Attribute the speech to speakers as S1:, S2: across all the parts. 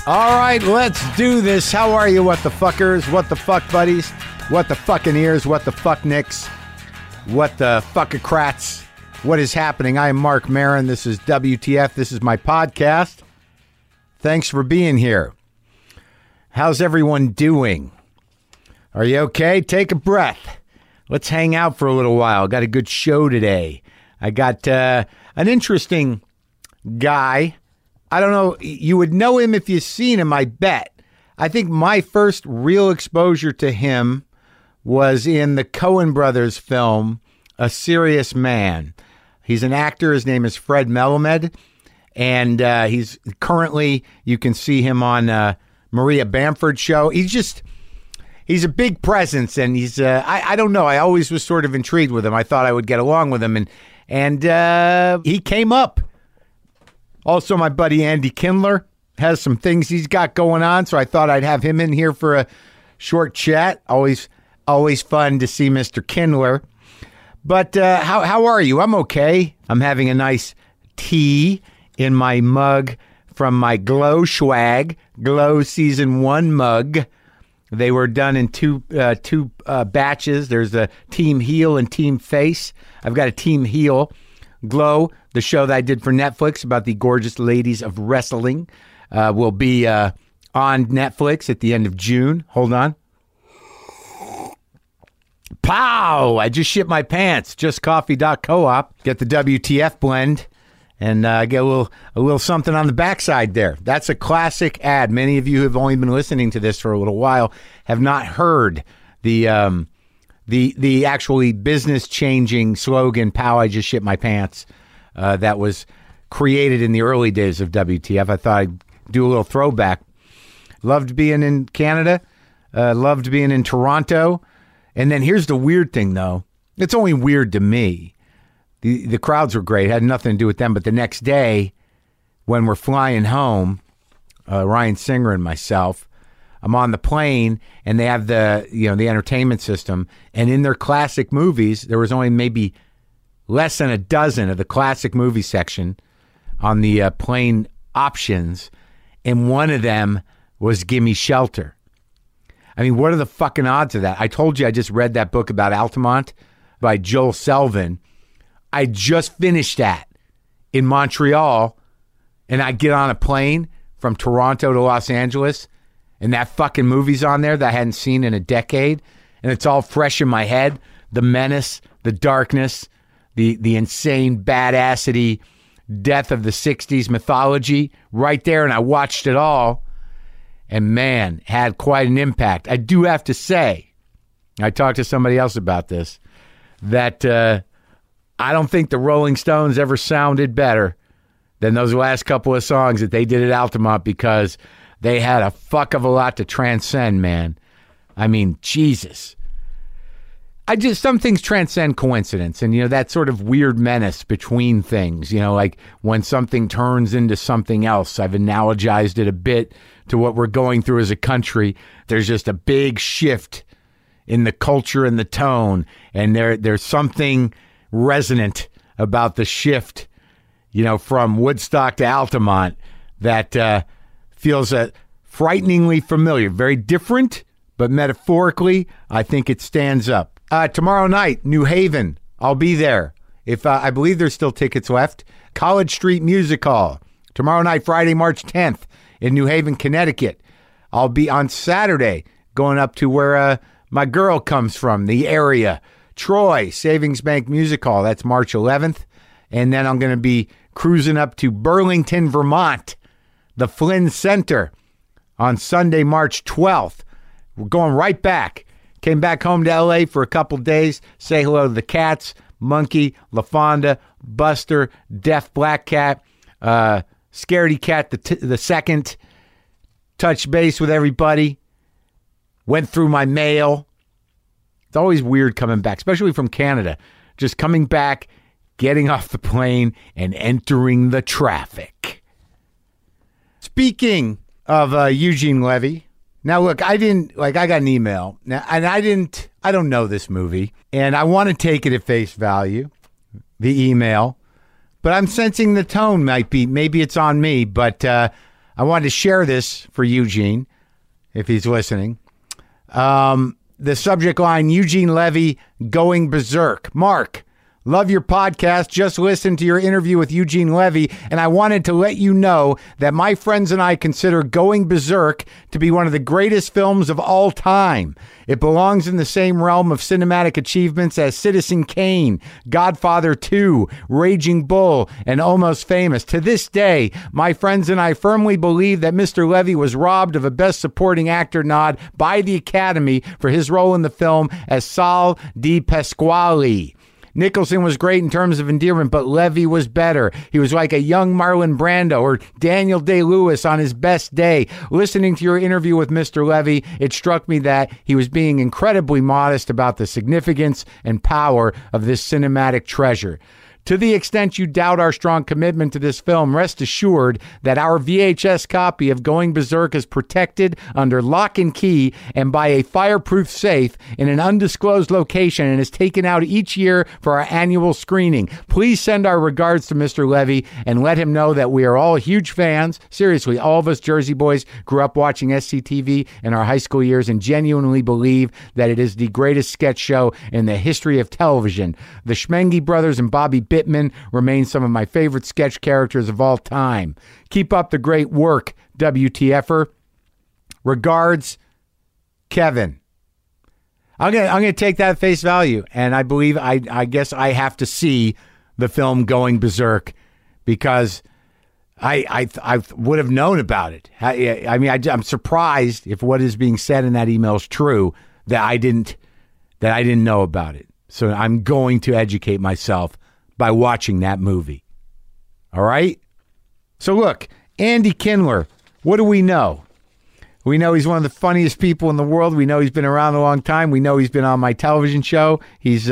S1: All right, let's do this. How are you, what the fuckers? What the fuck buddies? What the fucking ears? What the fuck nicks? What the fuckocrats? What is happening? I am Mark Maron. This is WTF. This is my podcast. Thanks for being here. How's everyone doing? Are you okay? Take a breath. Let's hang out for a little while. Got a good show today. I got an interesting guy. I don't know. You would know him if you've seen him, I bet. I think my first real exposure to him was in the Coen brothers film, A Serious Man. He's an actor. His name is Fred Melamed. And he's currently, you can see him on Maria Bamford's show. He's a big presence. And he's, I don't know. I always was sort of intrigued with him. I thought I would get along with him. And he came up. Also, my buddy Andy Kindler has some things he's got going on, so I thought I'd have him in here for a short chat. Always fun to see Mr. Kindler. But how are you? I'm okay. I'm having a nice tea in my mug from my Glow Swag, Glow Season 1 mug. They were done in two batches. There's a Team Heel and Team Face. I've got a Team Heel. Glow, the show that I did for Netflix about the gorgeous ladies of wrestling, will be on Netflix at the end of June. Hold on. Pow! I just shit my pants. JustCoffee.coop. Get the WTF blend and get a little something on the backside there. That's a classic ad. Many of you who have only been listening to this for a little while have not heard the actually business-changing slogan, "Pow, I just shit my pants," that was created in the early days of WTF. I thought I'd do a little throwback. Loved being in Canada. Loved being in Toronto. And then here's the weird thing, though. It's only weird to me. The crowds were great. It had nothing to do with them. But the next day, when we're flying home, Ryan Singer and myself, I'm on the plane, and they have the entertainment system. And in their classic movies, there was only maybe less than a dozen of the classic movie section on the plane options. And one of them was Gimme Shelter. I mean, what are the fucking odds of that? I told you I just read that book about Altamont by Joel Selvin. I just finished that in Montreal, and I get on a plane from Toronto to Los Angeles, and that fucking movie's on there that I hadn't seen in a decade, and it's all fresh in my head. The menace, the darkness, the insane badassity, death of the 60s mythology right there, and I watched it all, and man, had quite an impact. I do have to say, I talked to somebody else about this, that I don't think the Rolling Stones ever sounded better than those last couple of songs that they did at Altamont, because they had a fuck of a lot to transcend, man. I mean, Jesus. Some things transcend coincidence, and, that sort of weird menace between things, like when something turns into something else. I've analogized it a bit to what we're going through as a country. There's just a big shift in the culture and the tone, and there's something resonant about the shift, from Woodstock to Altamont that feels frighteningly familiar. Very different, but metaphorically, I think it stands up. Tomorrow night, New Haven. I'll be there. If I believe there's still tickets left. College Street Music Hall. Tomorrow night, Friday, March 10th in New Haven, Connecticut. I'll be on Saturday going up to where my girl comes from, the area. Troy, Savings Bank Music Hall. That's March 11th. And then I'm going to be cruising up to Burlington, Vermont, the Flynn Center on Sunday, March 12th. We're going right back. Came back home to L.A. for a couple days. Say hello to the cats, Monkey, LaFonda, Buster, Deaf Black Cat, Scaredy Cat the second. Touch base with everybody. Went through my mail. It's always weird coming back, especially from Canada. Just coming back, getting off the plane, and entering the traffic. Speaking of Eugene Levy, now look, I got an email, now, and I don't know this movie, and I want to take it at face value, the email, but I'm sensing the tone maybe it's on me, but I wanted to share this for Eugene, if he's listening. The subject line, Eugene Levy, going berserk. Mark, love your podcast. Just listened to your interview with Eugene Levy, and I wanted to let you know that my friends and I consider Going Berserk to be one of the greatest films of all time. It belongs in the same realm of cinematic achievements as Citizen Kane, Godfather 2, Raging Bull, and Almost Famous. To this day, my friends and I firmly believe that Mr. Levy was robbed of a Best Supporting Actor nod by the Academy for his role in the film as Sal Di Pasquale. Nicholson was great in terms of endearment, but Levy was better. He was like a young Marlon Brando or Daniel Day-Lewis on his best day. Listening to your interview with Mr. Levy, it struck me that he was being incredibly modest about the significance and power of this cinematic treasure. To the extent you doubt our strong commitment to this film, rest assured that our VHS copy of Going Berserk is protected under lock and key and by a fireproof safe in an undisclosed location and is taken out each year for our annual screening. Please send our regards to Mr. Levy and let him know that we are all huge fans. Seriously, all of us Jersey boys grew up watching SCTV in our high school years and genuinely believe that it is the greatest sketch show in the history of television. The Schmengi brothers and Bobby Bittman remain some of my favorite sketch characters of all time. Keep up the great work, WTFer. Regards, Kevin. I'm gonna take that at face value, and I believe I guess I have to see the film Going Berserk because I would have known about it. I'm surprised if what is being said in that email is true that I didn't know about it. So I'm going to educate myself by watching that movie. All right? So look, Andy Kindler, what do we know? We know he's one of the funniest people in the world. We know he's been around a long time. We know he's been on my television show. He's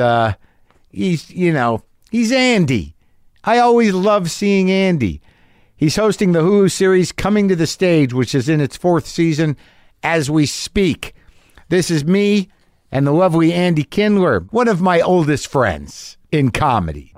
S1: Andy. I always love seeing Andy. He's hosting the Hulu series Coming to the Stage, which is in its 4th season as we speak. This is me and the lovely Andy Kindler, one of my oldest friends in comedy.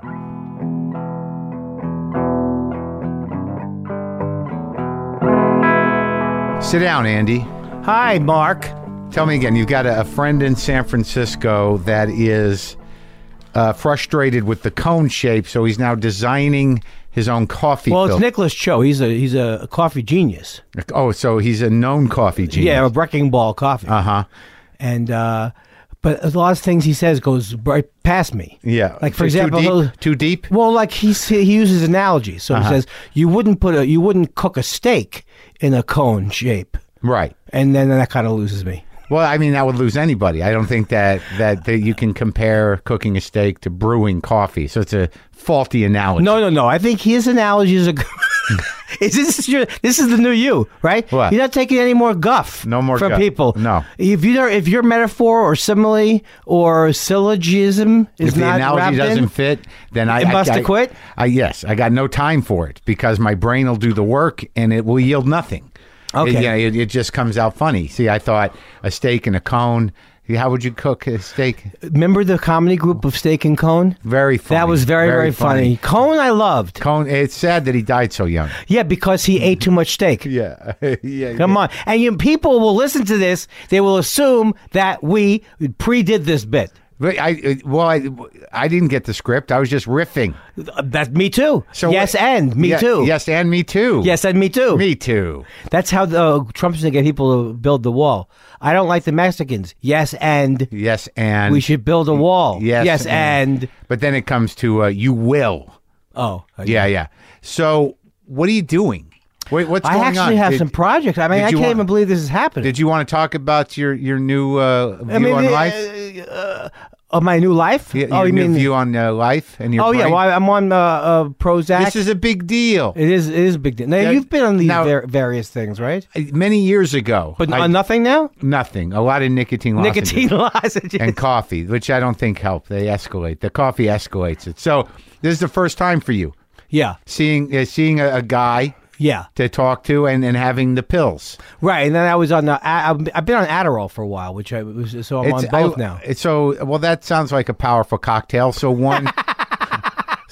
S1: Sit down, Andy.
S2: Hi, Mark.
S1: Tell me again, you've got a friend in San Francisco that is frustrated with the cone shape, so he's now designing his own coffee filter.
S2: It's Nicholas Cho. He's a coffee genius.
S1: Oh, so he's a known coffee genius.
S2: Yeah, a Wrecking Ball coffee.
S1: Uh-huh.
S2: And but a lot of things he says goes right past me.
S1: Yeah.
S2: Like for example,
S1: too deep?
S2: Well, like he uses analogies. So he says you wouldn't cook a steak in a cone shape.
S1: Right.
S2: And then that kind of loses me.
S1: Well, I mean, that would lose anybody. I don't think that you can compare cooking a steak to brewing coffee. So it's a faulty analogy.
S2: No. I think his analogies are. This is the new you, right?
S1: What?
S2: You're not taking any more guff.
S1: No more
S2: from
S1: guff.
S2: people.
S1: No.
S2: If your metaphor or simile or syllogism is
S1: if the
S2: not
S1: analogy doesn't fit, then I
S2: must have quit.
S1: Yes, I got no time for it because my brain will do the work and it will yield nothing.
S2: Okay.
S1: It just comes out funny. See, I thought a steak and a cone. How would you cook a steak?
S2: Remember the comedy group of Steak and Cone?
S1: Very funny.
S2: That was very, very funny. Cone I loved.
S1: Cone, it's sad that he died so young.
S2: Yeah, because he ate too much steak.
S1: Yeah. Yeah.
S2: Come on. And people will listen to this. They will assume that we pre-did this bit.
S1: I didn't get the script. I was just riffing.
S2: That's me too.
S1: So
S2: yes, and me too.
S1: Yes, and me too.
S2: Yes, and me too.
S1: Me too.
S2: That's how Trump's going to get people to build the wall. I don't like the Mexicans. Yes, and we should build a wall. Yes, and
S1: but then it comes to you will.
S2: Oh,
S1: yeah. So what are you doing? Wait, what's going on?
S2: I actually have some projects. I mean, I can't even believe this is happening.
S1: Did you want to talk about your new view on life?
S2: Of my new life?
S1: Yeah, you mean view on life and your brain?
S2: Yeah, well, I'm on Prozac.
S1: This is a big deal.
S2: It is a big deal. Now, you've been on these various things, right?
S1: Many years ago.
S2: But nothing now?
S1: Nothing. A lot of nicotine lozenges.
S2: Nicotine lozenges.
S1: And coffee, which I don't think help. They escalate. The coffee escalates it. So this is the first time for you.
S2: Yeah.
S1: Seeing a guy...
S2: Yeah,
S1: to talk to and having the pills.
S2: Right, and then I was on I've been on Adderall for a while, so I'm on both now.
S1: So that sounds like a powerful cocktail. So one,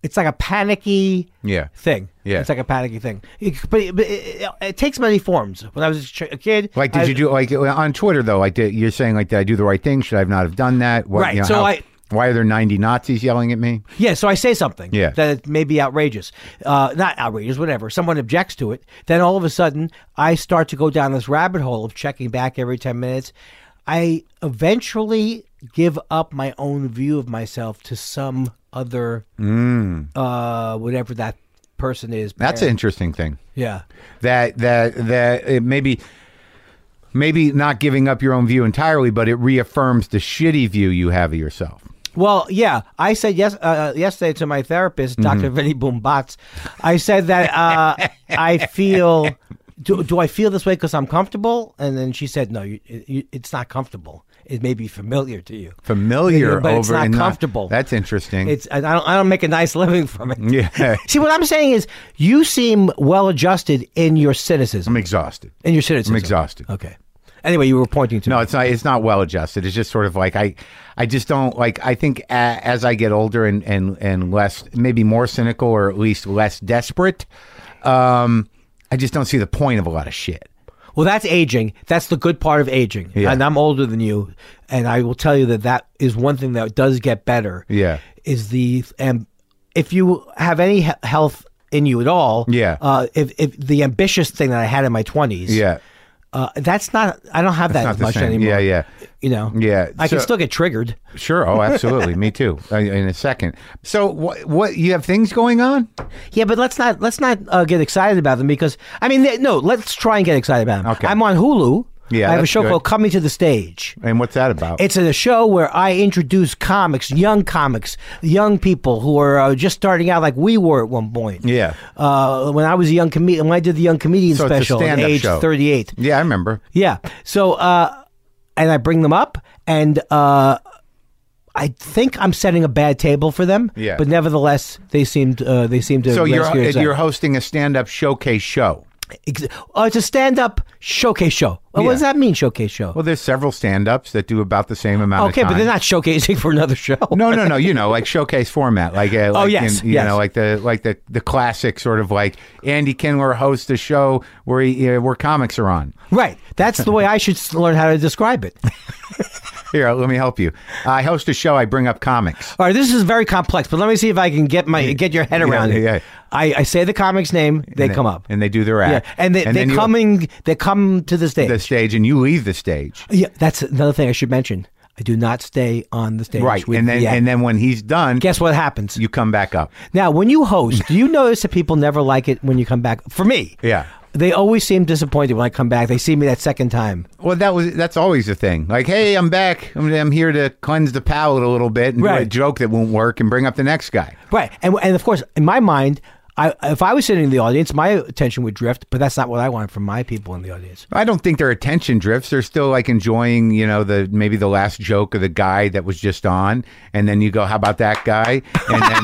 S2: it's like a panicky
S1: Yeah.
S2: thing.
S1: Yeah.
S2: It's like a panicky thing. It takes many forms. When I was a kid,
S1: Like, did you do like on Twitter though? Like, you're saying like, did I do the right thing? Should I not have done that? What,
S2: Right,
S1: You know,
S2: so
S1: why are there 90 Nazis yelling at me?
S2: yeah, so I say something
S1: Yeah.
S2: that may be outrageous. Not outrageous, whatever. Someone objects to it. Then all of a sudden, I start to go down this rabbit hole of checking back every 10 minutes. I eventually give up my own view of myself to some other, whatever that person is.
S1: That's an interesting thing.
S2: Yeah.
S1: That it maybe not giving up your own view entirely, but it reaffirms the shitty view you have of yourself.
S2: Well, yeah, I said yesterday to my therapist, Dr. Vinny Boombatz, I said that I feel, do I feel this way because I'm comfortable? And then she said, no, it's not comfortable. It may be familiar to you.
S1: Familiar,
S2: but
S1: over
S2: it's not
S1: and
S2: comfortable.
S1: That's interesting.
S2: I don't make a nice living from it.
S1: Yeah.
S2: See, what I'm saying is, you seem well adjusted in your cynicism.
S1: I'm exhausted.
S2: In your cynicism.
S1: I'm exhausted.
S2: Okay. Anyway, you were pointing to
S1: No,
S2: me.
S1: it's not. It's not well adjusted. It's just sort of like I just don't like. I think as I get older and less, maybe more cynical or at least less desperate, I just don't see the point of a lot of shit.
S2: Well, that's aging. That's the good part of aging.
S1: Yeah.
S2: And I'm older than you, and I will tell you that is one thing that does get better.
S1: Yeah.
S2: Is if you have any health in you at all.
S1: Yeah.
S2: If the ambitious thing that I had in my 20s.
S1: Yeah.
S2: That's not. I don't have that
S1: not
S2: as
S1: the
S2: much
S1: same.
S2: anymore.
S1: Yeah, yeah.
S2: You know.
S1: Yeah,
S2: I can
S1: so-
S2: still get triggered.
S1: Sure. Oh, absolutely. Me too. In a second. So what you have things going on?
S2: Yeah, but let's not get excited about them because I mean no. Let's try and get excited about them.
S1: Okay.
S2: I'm on Hulu.
S1: Yeah,
S2: I have a
S1: that's
S2: show
S1: good.
S2: called Coming to the Stage.
S1: And what's that about?
S2: It's a show where I introduce comics, young people who are just starting out like we were at one point.
S1: Yeah.
S2: When I was a young comedian, when I did the young comedian
S1: So it's a
S2: special at
S1: stand-up
S2: age
S1: show.
S2: 38.
S1: Yeah, I remember.
S2: Yeah. So, and I bring them up, and I think I'm setting a bad table for them.
S1: Yeah.
S2: But nevertheless, they seem to.
S1: So
S2: rescue us.
S1: you're hosting a stand-up showcase show.
S2: It's a stand-up showcase show. What
S1: Yeah.
S2: does that mean, showcase show?
S1: Well, there's several stand-ups that do about the same amount of
S2: Okay,
S1: time.
S2: but they're not showcasing for another show.
S1: No. You know, like showcase format, like
S2: yes,
S1: you
S2: yes.
S1: know, like the classic sort of like Andy Kindler hosts a show where comics are on.
S2: Right. That's the way I should learn how to describe it.
S1: Here, let me help you. I host a show. I bring up comics.
S2: All right, this is very complex, but let me see if I can get your head around it.
S1: Yeah.
S2: I say the comic's name, they come up.
S1: and they do their
S2: Yeah,
S1: act.
S2: and they
S1: then you-
S2: come to the stage.
S1: the stage, and you leave the stage.
S2: Yeah, that's another thing I should mention. I do not stay on the stage.
S1: Right,
S2: with
S1: and then
S2: the act.
S1: and then when he's done,
S2: Guess what happens?
S1: you come back up.
S2: Now, when you host, do you notice that people never like it when you come back? For me,
S1: Yeah.
S2: they always seem disappointed when I come back. They see me that second time.
S1: Well, that's always the thing. Like, hey, I'm back. I'm here to cleanse the palate a little bit and do a
S2: Right.
S1: joke that won't work and bring up the next guy.
S2: Right, and of course, in my mind, if I was sitting in the audience, my attention would drift, but that's not what I want from my people in the audience.
S1: I don't think their attention drifts. They're still like enjoying, maybe the last joke of the guy that was just on, and then you go, "How about that guy?" And then,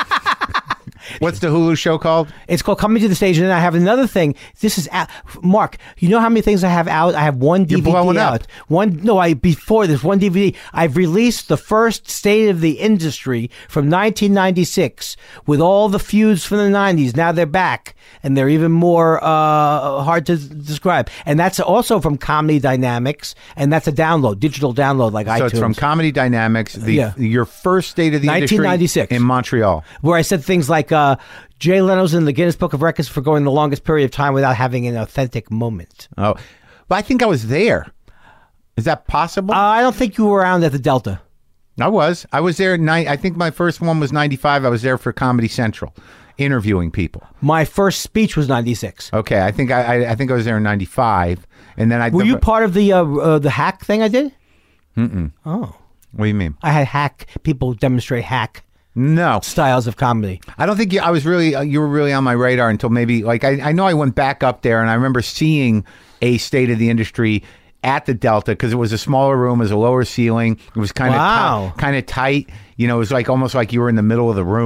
S1: what's the Hulu show called?
S2: It's called Coming to the Stage, and then I have another thing. This is out. Mark, you know how many things I have out? I have one DVD
S1: blowing
S2: out.
S1: up.
S2: Before this one DVD, I've released the first State of the Industry from 1996 with all the feuds from the 90s. Now they're back, and they're even more hard to describe. And that's also from Comedy Dynamics, and that's a digital download like iTunes.
S1: So it's from Comedy Dynamics, your first State of the Industry
S2: 1996.
S1: in Montreal.
S2: where I said things like Jay Leno's in the Guinness Book of Records for going the longest period of time without having an authentic moment.
S1: Oh, but I think I was there. Is that possible?
S2: I don't think you were around at the Delta.
S1: I was there. I think my first one was 95. I was there for Comedy Central, interviewing people.
S2: My first speech was 96.
S1: Okay, I think I was there in 95, and then
S2: Were you part of the hack thing I did? Oh,
S1: What do you mean?
S2: I had hack people demonstrate hack
S1: No,
S2: styles of comedy.
S1: I don't think you were really on my radar until maybe like I know I went back up there and I remember seeing a State of the Industry at the Delta because it was a smaller room, it was a lower ceiling, it was kind of
S2: Wow.
S1: kind of tight. It was like almost like you were in the middle of the room.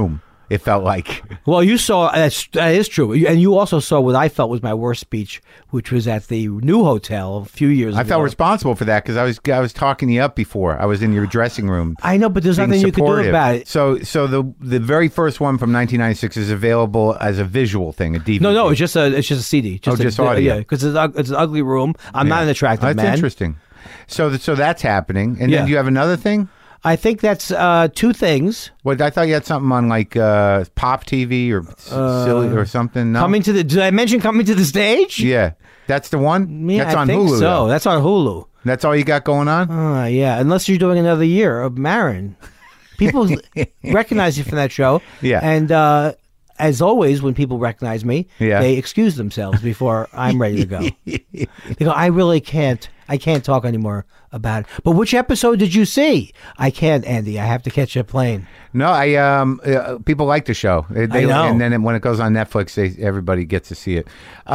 S1: It felt like.
S2: Well, you saw that is true, and you also saw what I felt was my worst speech, which was at the new hotel a few years ago.
S1: I felt responsible for that because I was talking you up before. I was in your dressing room.
S2: I know, but there's nothing you can do about it.
S1: So the very first one from 1996 is available as a visual thing, a DVD.
S2: No, it's just a CD.
S1: Just audio.
S2: Yeah, because it's an ugly room. I'm not an attractive man.
S1: That's interesting. So that's happening, and then you have another thing.
S2: I think that's two things.
S1: Well, I thought you had something on like Pop TV or Silly or something. No?
S2: Did I mention Coming to the Stage?
S1: Yeah, that's the one.
S2: Yeah,
S1: that's on
S2: I think
S1: Hulu.
S2: So
S1: Though.
S2: that's on Hulu.
S1: That's all you got going on?
S2: Yeah, unless you're doing another year of Maron. People recognize you from that show.
S1: Yeah.
S2: And as always, when people recognize me, they excuse themselves before I'm ready to go. They go, I can't talk anymore about it. But which episode did you see? I can't, Andy. I have to catch a plane.
S1: No, people like the show.
S2: I know.
S1: And then when it goes on Netflix, everybody gets to see it.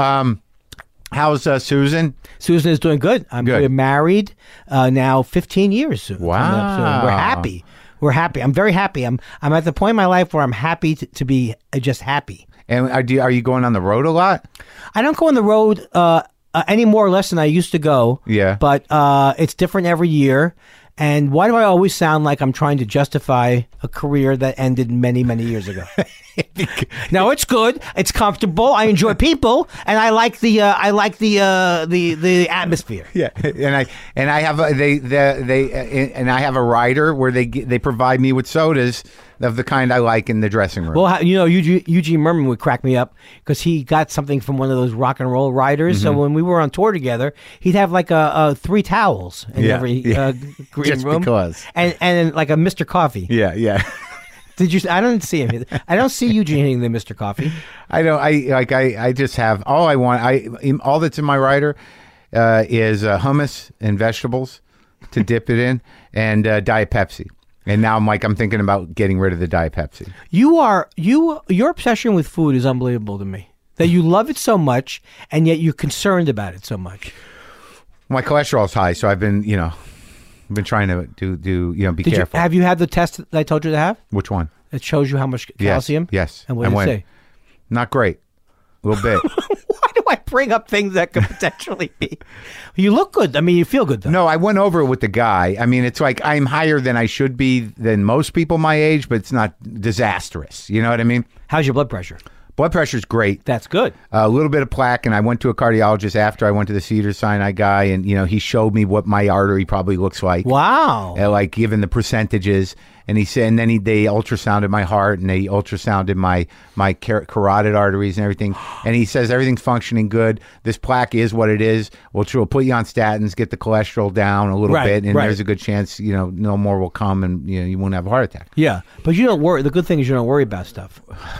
S1: How's Susan?
S2: Susan is doing good. We're married now 15 years soon.
S1: Wow.
S2: We're happy. I'm very happy. I'm at the point in my life where I'm happy to be just happy.
S1: And are you going on the road a lot?
S2: I don't go on the road any more or less than I used to go.
S1: Yeah.
S2: But it's different every year. And why do I always sound like I'm trying to justify a career that ended many, many years ago? No, it's good. It's comfortable. I enjoy people, and I like the atmosphere.
S1: Yeah, and I have I have a rider where they provide me with sodas of the kind I like in the dressing room.
S2: Well, Eugene Merman would crack me up because he got something from one of those rock and roll riders. Mm-hmm. So when we were on tour together, he'd have like 3 towels in every green
S1: just
S2: room,
S1: because,
S2: and like a Mr. Coffee.
S1: Yeah.
S2: Did you? I don't see him. I don't see Eugene hitting the Mr. Coffee.
S1: I don't. I just have all I want. All that's in my rider is hummus and vegetables to dip it in, and Diet Pepsi. And now I'm thinking about getting rid of the Diet Pepsi.
S2: Your obsession with food is unbelievable to me. That you love it so much, and yet you're concerned about it so much.
S1: My cholesterol's high, so I've been trying to be careful.
S2: Have you had the test that I told you to have?
S1: Which one?
S2: It shows you how much calcium?
S1: Yes.
S2: And what did it say?
S1: Not great. A little bit.
S2: Why do I bring up things that could potentially be? You look good. I mean, you feel good, though.
S1: No, I went over it with the guy. I mean, it's like I'm higher than I should be than most people my age, but it's not disastrous. You know what I mean?
S2: How's your blood pressure?
S1: Blood pressure's great.
S2: That's good.
S1: A little bit of plaque, and I went to a cardiologist after I went to the Cedars-Sinai guy, and he showed me what my artery probably looks like.
S2: Wow.
S1: Like given the percentages, and he said, and then they ultrasounded my heart, and they ultrasounded my carotid arteries and everything, and he says everything's functioning good. This plaque is what it is. We'll put you on statins, get the cholesterol down a little bit, and there's a good chance no more will come, and you won't have a heart attack.
S2: Yeah, but you don't worry. The good thing is you don't worry about stuff.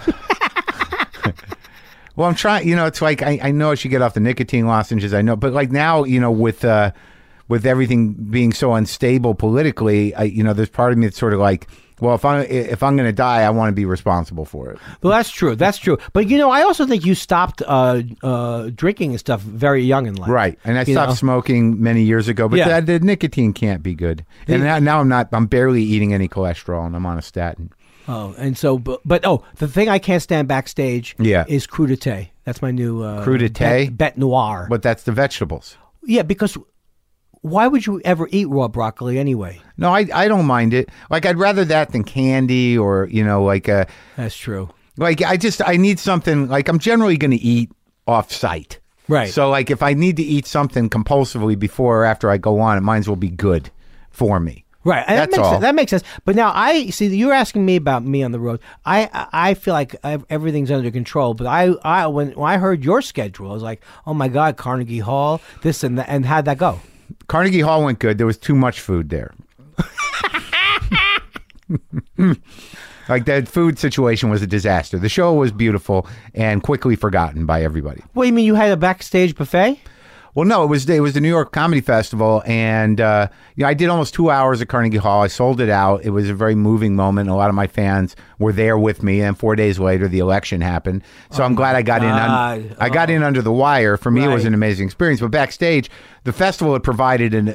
S1: Well, I'm trying. It's like I know I should get off the nicotine lozenges. I know, but like now, with everything being so unstable politically, there's part of me that's sort of like, well, if I'm going to die, I want to be responsible for it.
S2: Well, that's true. That's true. But I also think you stopped drinking and stuff very young in life.
S1: Right, and I stopped smoking many years ago. But the nicotine can't be good. And now I'm not. I'm barely eating any cholesterol, and I'm on a statin.
S2: Oh, and so, but the thing I can't stand backstage is crudité. That's my new
S1: crudité?
S2: Bête noire.
S1: But that's the vegetables.
S2: Yeah, because why would you ever eat raw broccoli anyway?
S1: No, I don't mind it. Like I'd rather that than candy or
S2: That's true.
S1: Like I need something. Like I'm generally going to eat off site.
S2: Right.
S1: So like if I need to eat something compulsively before or after I go on, it might as well be good for me.
S2: Right, and that makes sense. But now I see you're asking me about me on the road. I feel like everything's under control. But when I heard your schedule, I was like, oh my God, Carnegie Hall, this and that. And how'd that go?
S1: Carnegie Hall went good. There was too much food there. Like that food situation was a disaster. The show was beautiful and quickly forgotten by everybody.
S2: What do you mean you had a backstage buffet?
S1: Well, no, it was the New York Comedy Festival, and I did almost 2 hours at Carnegie Hall. I sold it out. It was a very moving moment. A lot of my fans were there with me, and 4 days later, the election happened. So I'm glad I got in. I got in under the wire. For me, it was an amazing experience. But backstage, the festival had provided an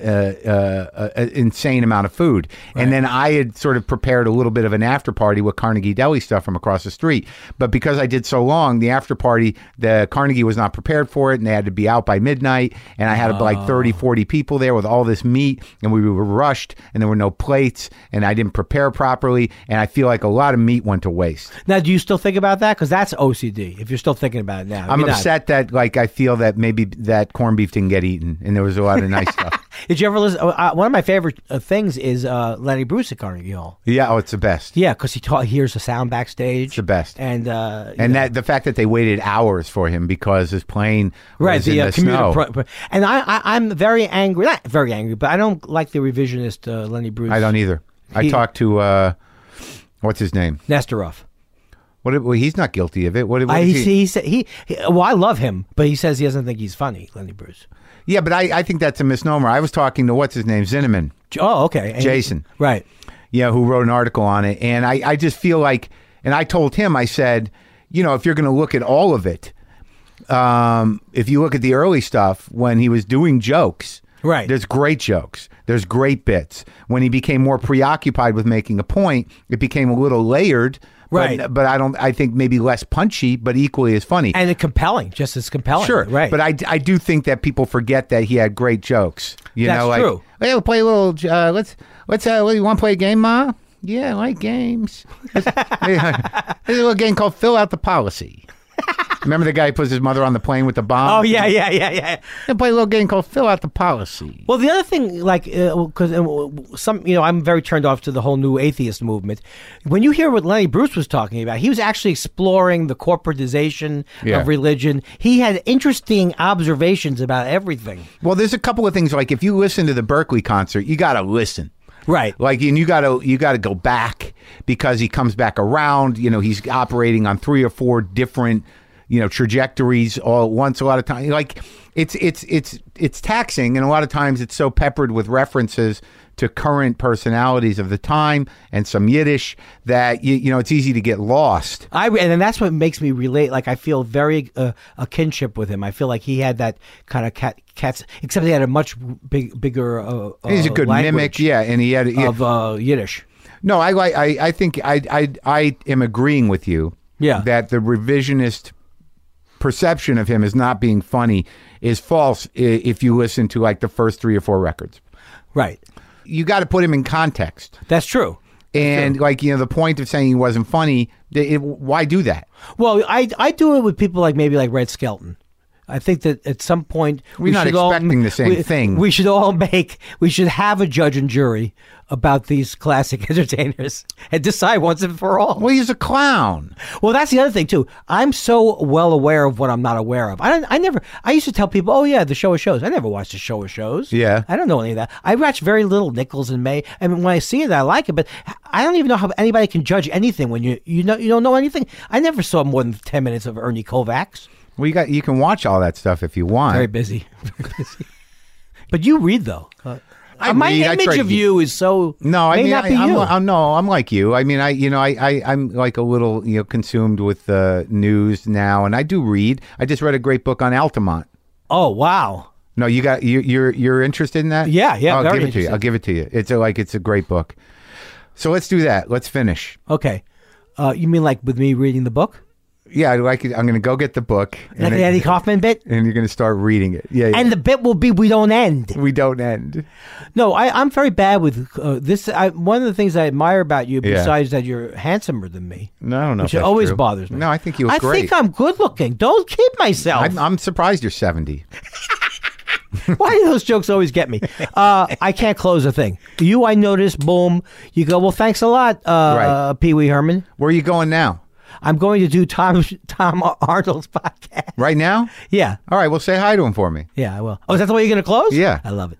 S1: insane amount of food, and then I had sort of prepared a little bit of an after party with Carnegie Deli stuff from across the street. But because I did so long, the after party, the Carnegie was not prepared for it, and they had to be out by midnight. And I had like 30, 40 people there with all this meat, and we were rushed, and there were no plates, and I didn't prepare properly, and I feel like a lot of meat went to waste.
S2: Now, do you still think about that? Because that's OCD, if you're still thinking about it now.
S1: I'm upset that, like, I feel that maybe that corned beef didn't get eaten, and there was a lot of nice stuff.
S2: Did you ever listen? One of my favorite things is Lenny Bruce at Carnegie Hall.
S1: Yeah, it's the best.
S2: Yeah, because he hears the sound backstage.
S1: It's the best.
S2: And
S1: that the fact that they waited hours for him because his plane was in the snow.
S2: And I'm very angry. Not very angry, but I don't like the revisionist Lenny Bruce.
S1: I don't either. I talked to, what's his name?
S2: Nesterov.
S1: Well, he's not guilty of it.
S2: He said well, I love him, but he says he doesn't think he's funny, Lenny Bruce.
S1: Yeah, but I think that's a misnomer. I was talking to, what's his name, Zinnemann.
S2: Oh, okay. And
S1: Jason.
S2: Right.
S1: Yeah, who wrote an article on it. And I just feel like, and I told him, I said, if you're going to look at all of it, if you look at the early stuff, when he was doing jokes,
S2: right,
S1: there's great jokes. There's great bits. When he became more preoccupied with making a point, it became a little layered.
S2: Right.
S1: But I think maybe less punchy, but equally as funny.
S2: And compelling, just as compelling.
S1: Sure.
S2: Right.
S1: But I do think that people forget that he had great jokes.
S2: That's true.
S1: Hey, we'll play a little, let's you want to play a game, Ma? Yeah, I like games. There's a little game called Fill Out the Policy. Remember the guy who puts his mother on the plane with the bomb?
S2: Oh, yeah.
S1: They play a little game called Fill Out the Policy.
S2: Well, the other thing, like, because I'm very turned off to the whole new atheist movement. When you hear what Lenny Bruce was talking about, he was actually exploring the corporatization of religion. He had interesting observations about everything.
S1: Well, there's a couple of things, like if you listen to the Berkeley concert, you got to listen.
S2: Right.
S1: Like, and you got to go back, because he comes back around, he's operating on 3 or 4 different trajectories all at once. A lot of times, like it's taxing, and a lot of times it's so peppered with references to current personalities of the time and some Yiddish that it's easy to get lost.
S2: And that's what makes me relate. Like, I feel very a kinship with him. I feel like he had that kind of cats, except he had a much bigger.
S1: He's a good mimic, yeah, and he had
S2: of Yiddish.
S1: No, I think I am agreeing with you.
S2: Yeah,
S1: that the revisionist perception of him as not being funny is false if you listen to like the first 3 or 4 records.
S2: Right.
S1: You got to put him in context.
S2: That's true.
S1: And like, the point of saying he wasn't funny, why do that?
S2: Well, I do it with people like maybe like Red Skelton. I think that at some point
S1: we're not expecting the same thing.
S2: We should have a judge and jury about these classic entertainers and decide once and for all.
S1: Well, he's a clown.
S2: Well, that's the other thing too. I'm so well aware of what I'm not aware of. I used to tell people, oh yeah, the Show of Shows. I never watched the Show of Shows.
S1: Yeah.
S2: I don't know any of that. I watch very little Nichols and May. I mean, when I see it, I like it, but I don't even know how anybody can judge anything when you don't know anything. I never saw more than 10 minutes of Ernie Kovacs.
S1: Well, you can watch all that stuff if you want.
S2: Very busy. But you read though. My image of you is so.
S1: No, I mean,
S2: I'm
S1: like you. I mean, I'm like a little consumed with the news now, and I do read. I just read a great book on Altamont.
S2: Oh wow!
S1: No, you're interested in that?
S2: Yeah.
S1: I'll give it to you. I'll give it to you. It's a great book. So let's do that. Let's finish.
S2: Okay. You mean like with me reading the book?
S1: Yeah, I like it. I'm going to go get the book.
S2: Like the Andy Kaufman bit?
S1: And you're going to start reading it. Yeah.
S2: And the bit will be, we don't end.
S1: We don't end.
S2: No, I'm very bad with this. One of the things I admire about you, besides that you're handsomer than me.
S1: No, I don't know.
S2: Which always bothers me.
S1: No, I think you look great.
S2: I think I'm good looking. Don't kid myself.
S1: I'm surprised you're 70.
S2: Why do those jokes always get me? I can't close a thing. I notice, boom. You go, well, thanks a lot, right. Pee Wee Herman.
S1: Where are you going now?
S2: I'm going to do Tom Arnold's podcast.
S1: Right now?
S2: Yeah.
S1: All right, well, say hi to him for me.
S2: Yeah, I will. Oh, is that the way you're going to close?
S1: Yeah.
S2: I love it.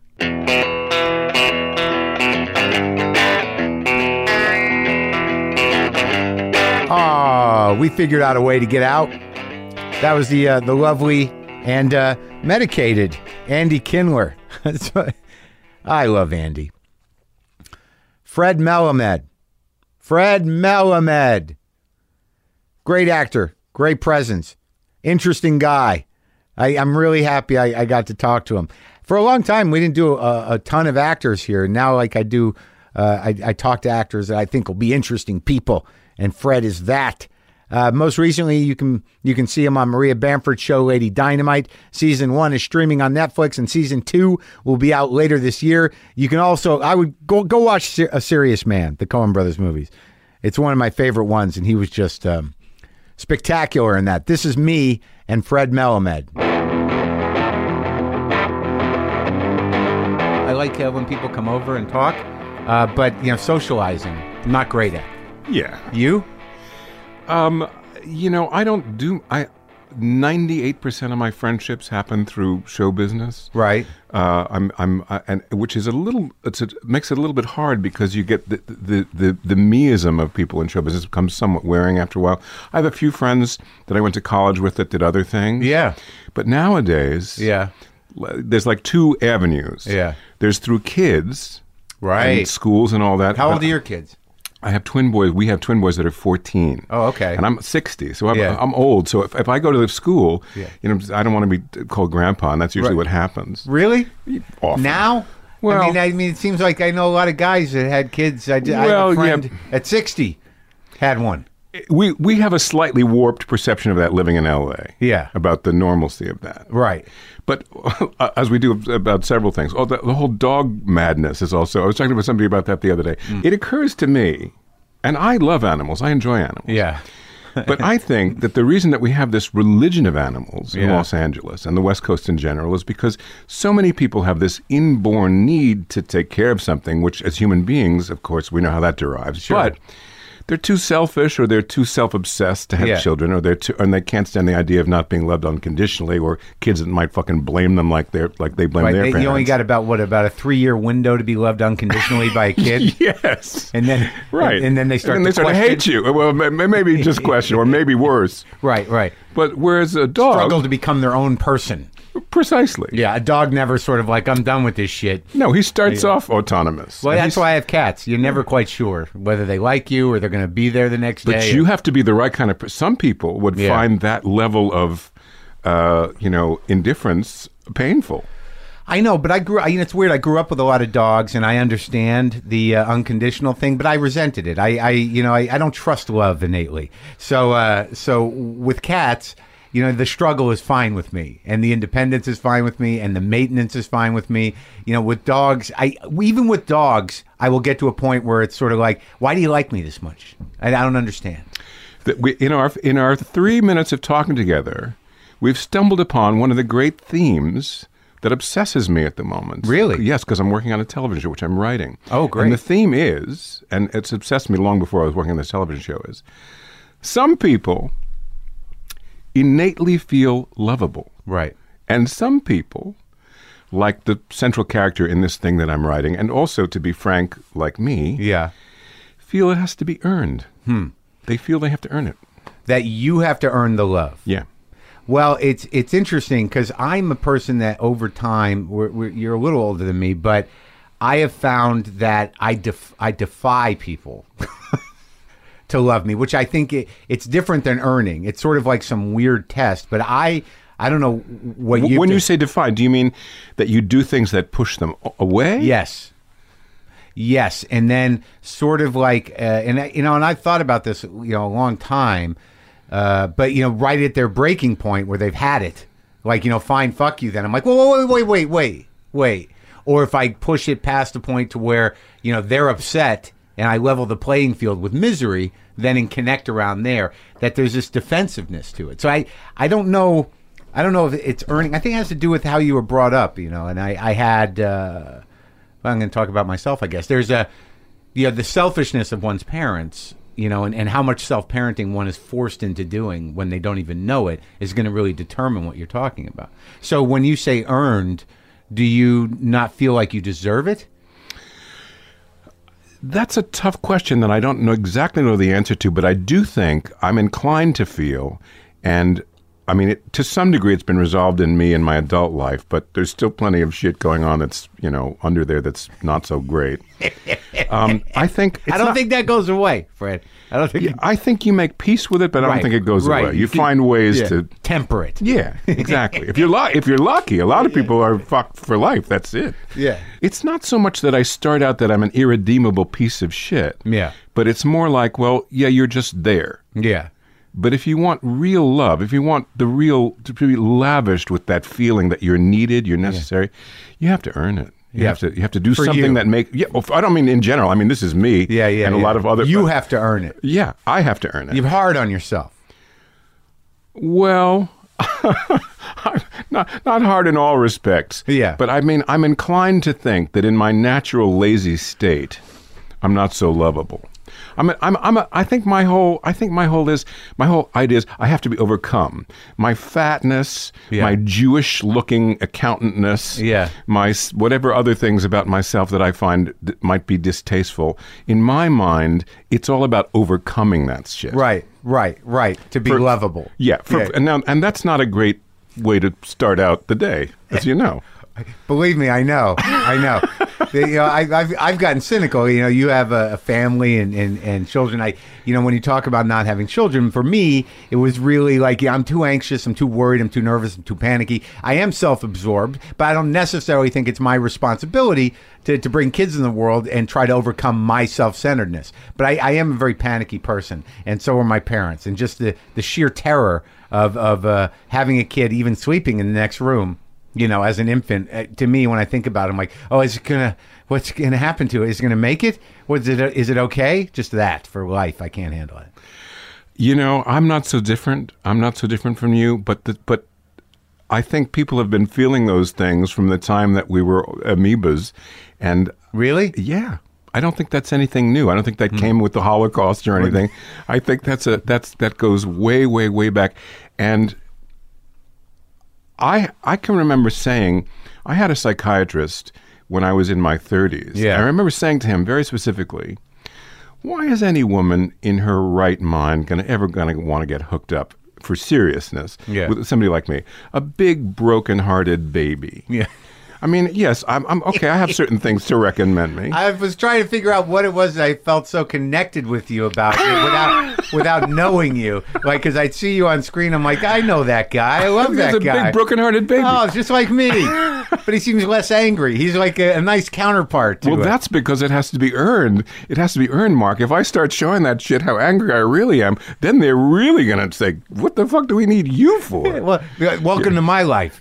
S1: Oh, we figured out a way to get out. That was the lovely and Medicated, Andy Kindler. I love Andy. Fred Melamed. Fred Melamed. Great actor, great presence, interesting guy. I'm really happy I got to talk to him. For a long time, we didn't do a ton of actors here. Now, like I do, I talk to actors that I think will be interesting people, and Fred is that. Most recently, you can see him on Maria Bamford's show, Lady Dynamite. Season 1 is streaming on Netflix, and Season 2 will be out later this year. You can also, I would go watch A Serious Man, the Coen Brothers movies. It's one of my favorite ones, and he was just spectacular in that. This is me and Fred Melamed. I like when people come over and talk, but socializing, I'm not great at.
S3: Yeah.
S1: You?
S3: I don't do. 98% of my friendships happen through show business.
S1: Right.
S3: And which is makes it a little bit hard because you get the meism of people in show business becomes somewhat wearing after a while. I have a few friends that I went to college with that did other things.
S1: Yeah.
S3: But nowadays,
S1: yeah,
S3: there's like two avenues.
S1: Yeah.
S3: There's through kids,
S1: right,
S3: and schools and all that.
S1: How old are your kids?
S3: I have twin boys. We have twin boys that are 14.
S1: Oh, okay.
S3: And I'm 60, so I'm old. So if I go to the school, I don't want to be called grandpa, and that's usually what happens.
S1: Really?
S3: Often.
S1: Now?
S3: Well,
S1: I mean, it seems like I know a lot of guys that had kids. I have a friend at 60 had one.
S3: We have a slightly warped perception of that living in L.A.
S1: Yeah.
S3: About the normalcy of that.
S1: Right.
S3: But as we do about several things, the whole dog madness is also, I was talking to somebody about that the other day. It occurs to me, and I love animals, I enjoy animals.
S1: Yeah.
S3: But I think that the reason that we have this religion of animals in Los Angeles and the West Coast in general is because so many people have this inborn need to take care of something, which as human beings, of course, we know how that derives.
S1: Sure.
S3: But they're too selfish, or they're too self-obsessed to have children, or and they can't stand the idea of not being loved unconditionally, or kids that might fucking blame them like they blame their parents.
S1: You only got about a 3-year window to be loved unconditionally by a kid.
S3: Yes,
S1: and then and then they start
S3: to hate you. Well, maybe just question, or maybe worse.
S1: Right.
S3: But whereas a dog
S1: struggle to become their own person.
S3: Precisely.
S1: Yeah, a dog never sort of like, I'm done with this shit.
S3: No, he starts off autonomous.
S1: Well, that's why I have cats. You're never quite sure whether they like you or they're going to be there the next day.
S3: But you have to be the right kind of some people would find that level of, indifference painful.
S1: I know, but it's weird. I grew up with a lot of dogs, and I understand the unconditional thing, but I resented it. I don't trust love innately. So with cats, the struggle is fine with me, and the independence is fine with me, and the maintenance is fine with me. With dogs, even with dogs, I will get to a point where it's sort of like, why do you like me this much? I don't understand.
S3: In our 3 minutes of talking together, we've stumbled upon one of the great themes that obsesses me at the moment.
S1: Really?
S3: Yes, because I'm working on a television show, which I'm writing.
S1: Oh, great.
S3: And the theme is, and it's obsessed me long before I was working on this television show, is some people innately feel lovable.
S1: Right.
S3: And some people, like the central character in this thing that I'm writing, and also, to be frank, like me, feel it has to be earned. They feel they have to earn it.
S1: That you have to earn the love.
S3: Yeah.
S1: Well, it's interesting because I'm a person that over time, you're a little older than me, but I have found that I defy people to love me, which I think it's different than earning. It's sort of like some weird test, but I don't know what you...
S3: When you say defy, do you mean that you do things that push them away?
S1: Yes, and then sort of like, and I've thought about this, a long time, but right at their breaking point where they've had it, like, fine, fuck you. Then I'm like, whoa, wait. Or if I push it past the point to where they're upset, and I level the playing field with misery, then and connect around there, that there's this defensiveness to it. So I don't know if it's earning. I think it has to do with how you were brought up, and I had. I'm going to talk about myself, I guess. There's the selfishness of one's parents, and how much self-parenting one is forced into doing when they don't even know it is going to really determine what you're talking about. So when you say earned, do you not feel like you deserve it?
S3: That's a tough question that I don't exactly know the answer to, but I do think I'm inclined to feel, and I mean, to some degree, it's been resolved in me in my adult life, but there's still plenty of shit going on that's, under there that's not so great. I think
S1: I don't think that goes away, Fred. I don't think.
S3: I think you make peace with it, but I don't think it goes
S1: right.
S3: away. You find ways to
S1: temper it.
S3: Yeah, exactly. If you're lucky, a lot of people are fucked for life. That's it.
S1: Yeah.
S3: It's not so much that I start out that I'm an irredeemable piece of shit.
S1: Yeah.
S3: But it's more like, well, yeah, you're just there.
S1: Yeah.
S3: But if you want real love, if you want the real to be lavished with that feeling that you're needed, you're necessary, you have to earn it. You have to do something that make. Yeah, well, I don't mean in general. I mean this is me. And a lot of other.
S1: You have to earn it.
S3: Yeah, I have to earn it.
S1: You're hard on yourself.
S3: Well, not hard in all respects.
S1: Yeah.
S3: But I mean, I'm inclined to think that in my natural lazy state, I'm not so lovable. I think my whole idea is I have to be overcome. My fatness, my Jewish-looking accountantness, my whatever other things about myself that I find might be distasteful. In my mind, it's all about overcoming that shit.
S1: Right. To be lovable.
S3: Yeah. And that's not a great way to start out the day, as you know.
S1: Believe me, I know. I've gotten cynical. You have a family and children. When you talk about not having children, for me, it was really like I'm too anxious, I'm too worried, I'm too nervous, I'm too panicky. I am self-absorbed, but I don't necessarily think it's my responsibility to bring kids in the world and try to overcome my self-centeredness. But I am a very panicky person, and so are my parents. And just the sheer terror of having a kid, even sleeping in the next room. As an infant, to me, when I think about it, I'm like, oh, what's gonna happen to it? Is it gonna make it? Is it okay? Just that for life, I can't handle it.
S3: I'm not so different. I'm not so different from you, but I think people have been feeling those things from the time that we were amoebas, and
S1: really,
S3: yeah. I don't think that's anything new. I don't think that came with the Holocaust or anything. I think that goes way, way, way back, and. I can remember saying, I had a psychiatrist when I was in my 30s.
S1: Yeah.
S3: I remember saying to him very specifically, why is any woman in her right mind ever going to want to get hooked up for seriousness with somebody like me? A big, broken-hearted baby.
S1: Yeah.
S3: I mean, yes, I'm okay. I have certain things to recommend me.
S1: I was trying to figure out what it was that I felt so connected with you about it without knowing you. Like, because I'd see you on screen, I'm like, I know that guy. I love that guy.
S3: He's a big, broken-hearted baby.
S1: Oh, it's just like me. But he seems less angry. He's like a nice counterpart to it.
S3: Well, that's because it has to be earned. It has to be earned, Mark. If I start showing that shit how angry I really am, then they're really going to say, what the fuck do we need you for?
S1: Well, welcome to my life.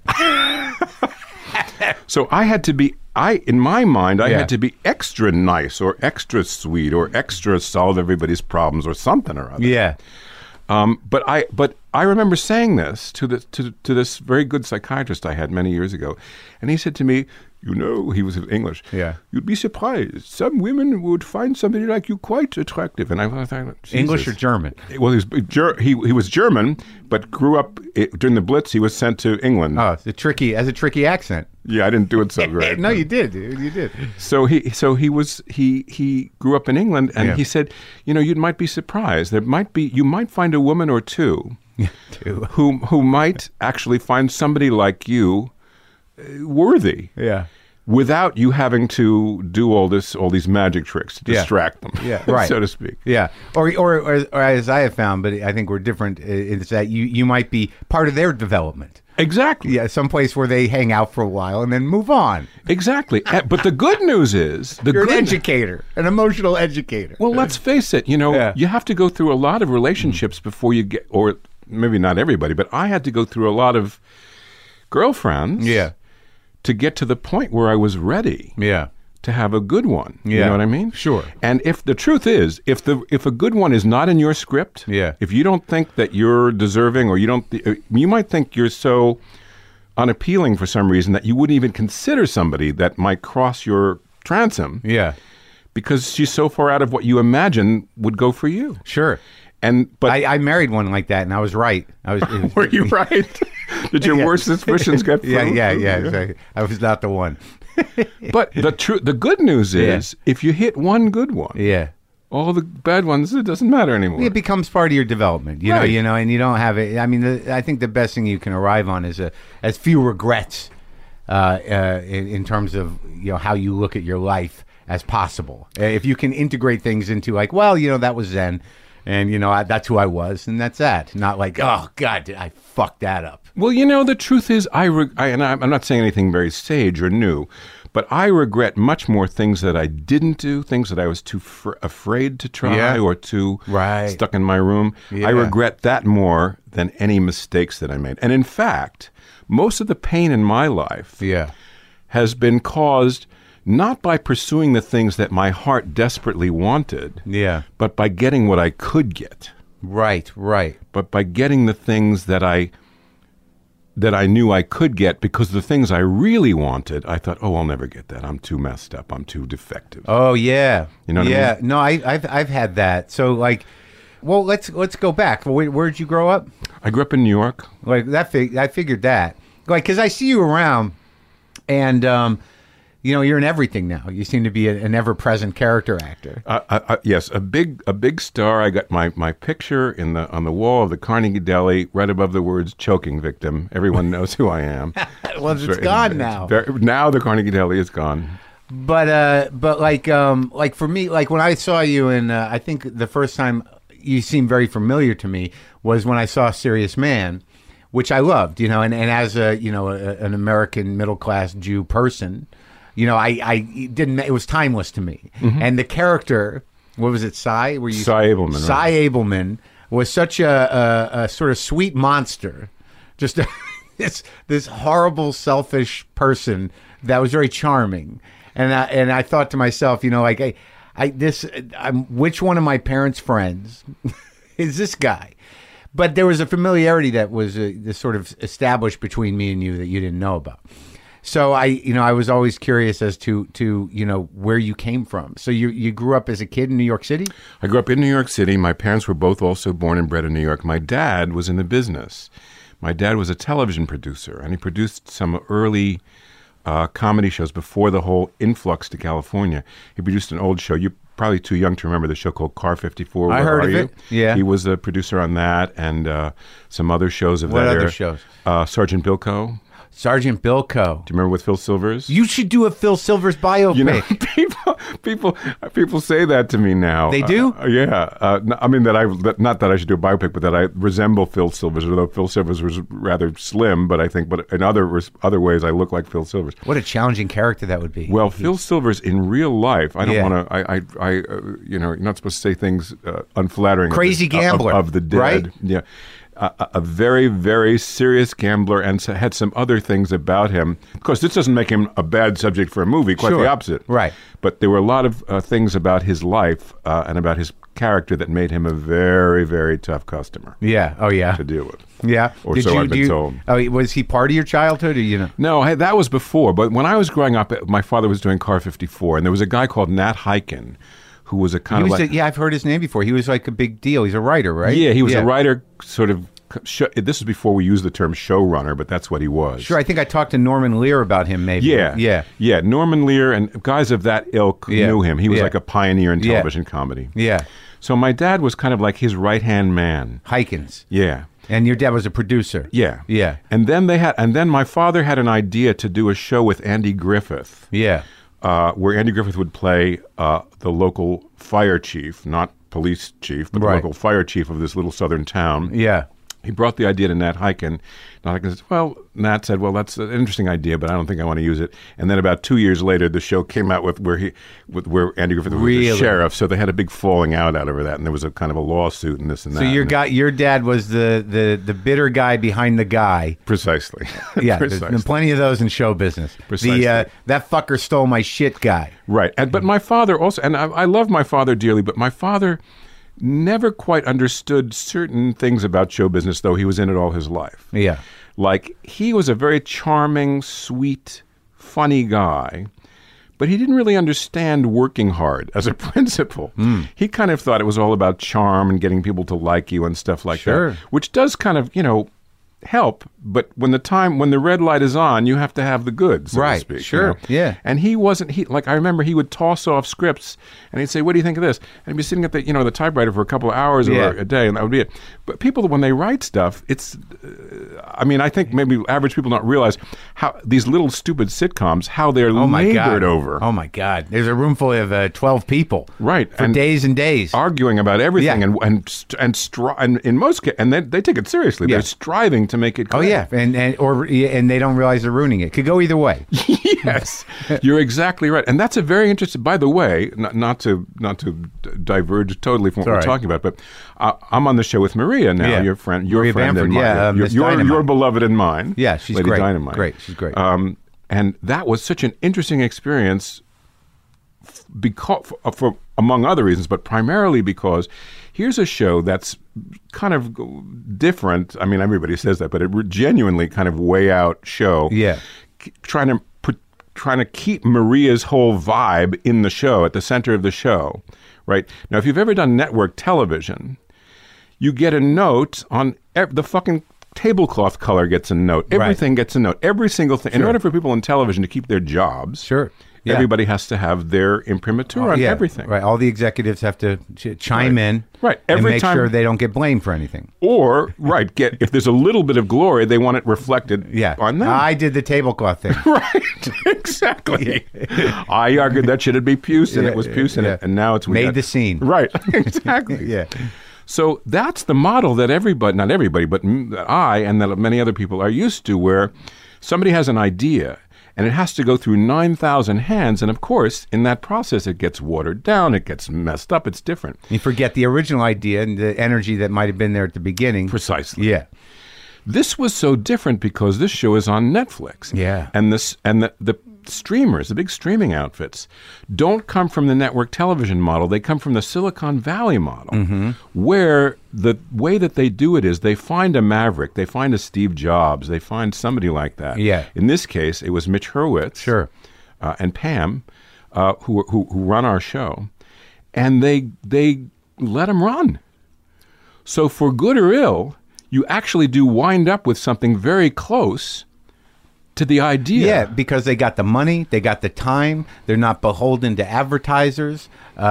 S3: So I had to be, in my mind, I had to be extra nice or extra sweet or extra solve everybody's problems or something or other.
S1: Yeah.
S3: But I remember saying this to this very good psychiatrist I had many years ago, and he said to me, he was English.
S1: Yeah.
S3: You'd be surprised. Some women would find somebody like you quite attractive. And I thought, Jesus.
S1: English or German?
S3: Well, he was German, but grew up during the Blitz. He was sent to England.
S1: Oh, it's a tricky accent.
S3: Yeah, I didn't do it so great.
S1: No, you did, dude. You did.
S3: So he grew up in England, and he said, you might be surprised. You might find a woman or two who might actually find somebody like you worthy.
S1: Yeah.
S3: Without you having to do all these magic tricks to distract them,
S1: right.
S3: so to speak.
S1: Yeah, or as I have found, but I think we're different. Is that you might be part of their development.
S3: Exactly.
S1: Yeah, someplace where they hang out for a while and then move on.
S3: Exactly. But the good news is
S1: you're an educator, an emotional educator.
S3: Well, let's face it. You have to go through a lot of relationships before you get, or maybe not everybody, but I had to go through a lot of girlfriends.
S1: Yeah.
S3: To get to the point where I was ready to have a good one.
S1: Yeah.
S3: You know what I mean?
S1: Sure.
S3: And if the truth is, if a good one is not in your script, if you don't think that you're deserving or you might think you're so unappealing for some reason that you wouldn't even consider somebody that might cross your transom.
S1: Yeah.
S3: Because she's so far out of what you imagine would go for you.
S1: Sure.
S3: But
S1: I married one like that, and I was right.
S3: Were you right? Did your worst suspicions get through?
S1: Yeah. I was not the one.
S3: But the good news is, if you hit one good one, all the bad ones, it doesn't matter anymore.
S1: It becomes part of your development,
S3: Right.
S1: and you don't have it. I mean, I think the best thing you can arrive on is as few regrets in terms of how you look at your life as possible. If you can integrate things into like, well, that was then, and that's who I was, and that's that. Not like, oh God, I fucked that up.
S3: Well, the truth is, and I'm not saying anything very sage or new, but I regret much more things that I didn't do, things that I was too afraid to try or too stuck in my room.
S1: Yeah.
S3: I regret that more than any mistakes that I made. And in fact, most of the pain in my life has been caused not by pursuing the things that my heart desperately wanted, but by getting what I could get.
S1: Right.
S3: But by getting the things that I knew I could get, because the things I really wanted, I thought, I'll never get that. I'm too messed up. I'm too defective.
S1: Oh yeah,
S3: you know what I mean?
S1: No, I've had that. So like, well, let's go back. Where'd you grow up?
S3: I grew up in New York.
S1: Like that. I figured that. Like, because I see you around, and you're in everything now. You seem to be an ever-present character actor.
S3: Yes, a big star. I got my picture on the wall of the Carnegie Deli, right above the words "choking victim." Everyone knows who I am.
S1: Well, it's gone now.
S3: Now the Carnegie Deli is gone.
S1: But like for me, like when I saw you, and I think the first time you seemed very familiar to me was when I saw Serious Man, which I loved. And as an American middle-class Jew person. I didn't. It was timeless to me. Mm-hmm. And the character, what was it, Cy?
S3: Cy Abelman.
S1: Cy Abelman was such a sort of sweet monster, just this horrible, selfish person that was very charming. And I thought to myself, which one of my parents' friends is this guy? But there was a familiarity that was this sort of established between me and you that you didn't know about. So I was always curious as to where you came from. So you grew up as a kid in New York City?
S3: I grew up in New York City. My parents were both also born and bred in New York. My dad was in the business. My dad was a television producer, and he produced some early comedy shows before the whole influx to California. He produced an old show. You're probably too young to remember the show called Car 54.
S1: I heard of it. Yeah.
S3: He was a producer on that and some other shows of
S1: that era. What other shows?
S3: Sergeant Bilko.
S1: Sergeant Bilko.
S3: Do you remember with Phil Silvers?
S1: You should do a Phil Silvers biopic.
S3: People say that to me now.
S1: They do?
S3: I mean not that I should do a biopic, but that I resemble Phil Silvers, although Phil Silvers was rather slim. But in other ways, I look like Phil Silvers.
S1: What a challenging character that would be.
S3: Well, Phil Silvers in real life, I don't want to. You're not supposed to say things unflattering.
S1: Crazy gambler
S3: of the dead.
S1: Right?
S3: Yeah. A very, very serious gambler, and had some other things about him. Of course, this doesn't make him a bad subject for a movie, quite the opposite.
S1: Right.
S3: But there were a lot of things about his life and about his character that made him a very, very tough customer.
S1: Yeah. Oh, yeah.
S3: To deal with.
S1: Yeah.
S3: I've been told.
S1: Oh, was he part of your childhood, or
S3: No, that was before. But when I was growing up, my father was doing Car 54, and there was a guy called Nat Hiken, who was a kind of like...
S1: I've heard his name before. He was like a big deal. He's a writer, right?
S3: Yeah, he was a writer, sort of... This was before we used the term showrunner, but that's what he was.
S1: Sure, I think I talked to Norman Lear about him, maybe.
S3: Yeah. Norman Lear and guys of that ilk knew him. He was like a pioneer in television comedy.
S1: Yeah.
S3: So my dad was kind of like his right-hand man.
S1: Hikens.
S3: Yeah.
S1: And your dad was a producer.
S3: Yeah.
S1: Yeah.
S3: And then my father had an idea to do a show with Andy Griffith.
S1: Yeah.
S3: Where Andy Griffith would play the local fire chief, not police chief, but the local fire chief of this little southern town.
S1: Yeah.
S3: He brought the idea to Nat Hiken. Nat said, well, that's an interesting idea, but I don't think I want to use it. And then about 2 years later, the show came out where Andy Griffith was the sheriff. So they had a big falling out over that, and there was a kind of a lawsuit and this and that.
S1: So your dad was the bitter guy behind the guy.
S3: Precisely.
S1: Yeah, there's plenty of those in show business.
S3: Precisely.
S1: That fucker stole my shit guy.
S3: Right. But my father also, and I love my father dearly, but my father never quite understood certain things about show business, though he was in it all his life.
S1: Yeah.
S3: Like, he was a very charming, sweet, funny guy, but he didn't really understand working hard as a principle. He kind of thought it was all about charm and getting people to like you and stuff like that, which does kind of, help, but when the red light is on, you have to have the goods, so
S1: Right,
S3: to speak.
S1: sure,
S3: you know?
S1: yeah.
S3: And I remember he would toss off scripts and he'd say, "What do you think of this?" And he'd be sitting at the typewriter for a couple of hours
S1: Yeah.
S3: or a day, and that would be it. But people, when they write stuff, it's, I think maybe average people don't realize how these little stupid sitcoms, how they're labored over.
S1: Oh my God! There's a room full of 12 people,
S3: Right,
S1: for
S3: and
S1: days and days.
S3: arguing about everything,
S1: Yeah.
S3: and in most cases, and they take it seriously.
S1: Yeah.
S3: They're striving to make it.
S1: Oh
S3: clear.
S1: yeah, and they don't realize they're ruining it. Could go either way.
S3: Yes, you're exactly right, and that's a very interesting. By the way, not to diverge totally from what
S1: all
S3: we're
S1: right.
S3: talking about, but I'm on the show with Maria now.
S1: Yeah.
S3: Your friend,
S1: Maria
S3: and
S1: Bamford,
S3: mine.
S1: yeah, Miss
S3: your
S1: Dynamite.
S3: beloved and mine.
S1: Yeah, she's
S3: Lady
S1: great.
S3: Dynamite.
S1: Great, she's great.
S3: And that was such an interesting experience, because for among other reasons, but primarily because here's a show that's kind of different. I mean, everybody says that, but it genuinely kind of way out show.
S1: Yeah.
S3: Trying to keep Maria's whole vibe in the show, at the center of the show, right? Now, if you've ever done network television, you get a note on the fucking tablecloth color gets a note. Everything gets a note. Every single thing. In order for people in television to keep their jobs,
S1: Sure. Yeah.
S3: everybody has to have their imprimatur on
S1: Yeah,
S3: everything.
S1: Right. All the executives have to chime in.
S3: Right.
S1: And
S3: Every
S1: make
S3: time-
S1: sure they don't get blamed for anything.
S3: Or, if there's a little bit of glory, they want it reflected
S1: Yeah.
S3: on them.
S1: I did the tablecloth thing.
S3: Right, exactly. I argued that should be puce, and
S1: Yeah,
S3: it was puce,
S1: yeah.
S3: and now it's
S1: Made the scene.
S3: Right, exactly.
S1: Yeah.
S3: So that's the model that everybody, not everybody, but that I and that many other people are used to, where somebody has an idea and it has to go through 9,000 hands, and of course, in that process, it gets watered down, it gets messed up, it's different.
S1: You forget the original idea and the energy that might have been there at the beginning.
S3: Precisely.
S1: Yeah.
S3: This was so different because this show is on Netflix.
S1: Yeah.
S3: And the streamers, the big streaming outfits, don't come from the network television model. They come from the Silicon Valley model, where the way that they do it is they find a maverick, they find a Steve Jobs, they find somebody like that.
S1: Yeah.
S3: In this case, it was Mitch Hurwitz,
S1: Sure.
S3: and Pam, who run our show, and they let them run. So for good or ill, you actually do wind up with something very close to the idea.
S1: Yeah, because they got the money, they got the time. They're not beholden to advertisers.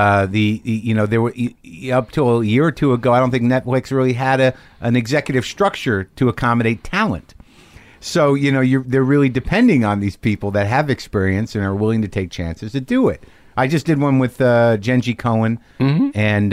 S1: There were up till a year or two ago. I don't think Netflix really had an executive structure to accommodate talent. So they're really depending on these people that have experience and are willing to take chances to do it. I just did one with Genji Cohen and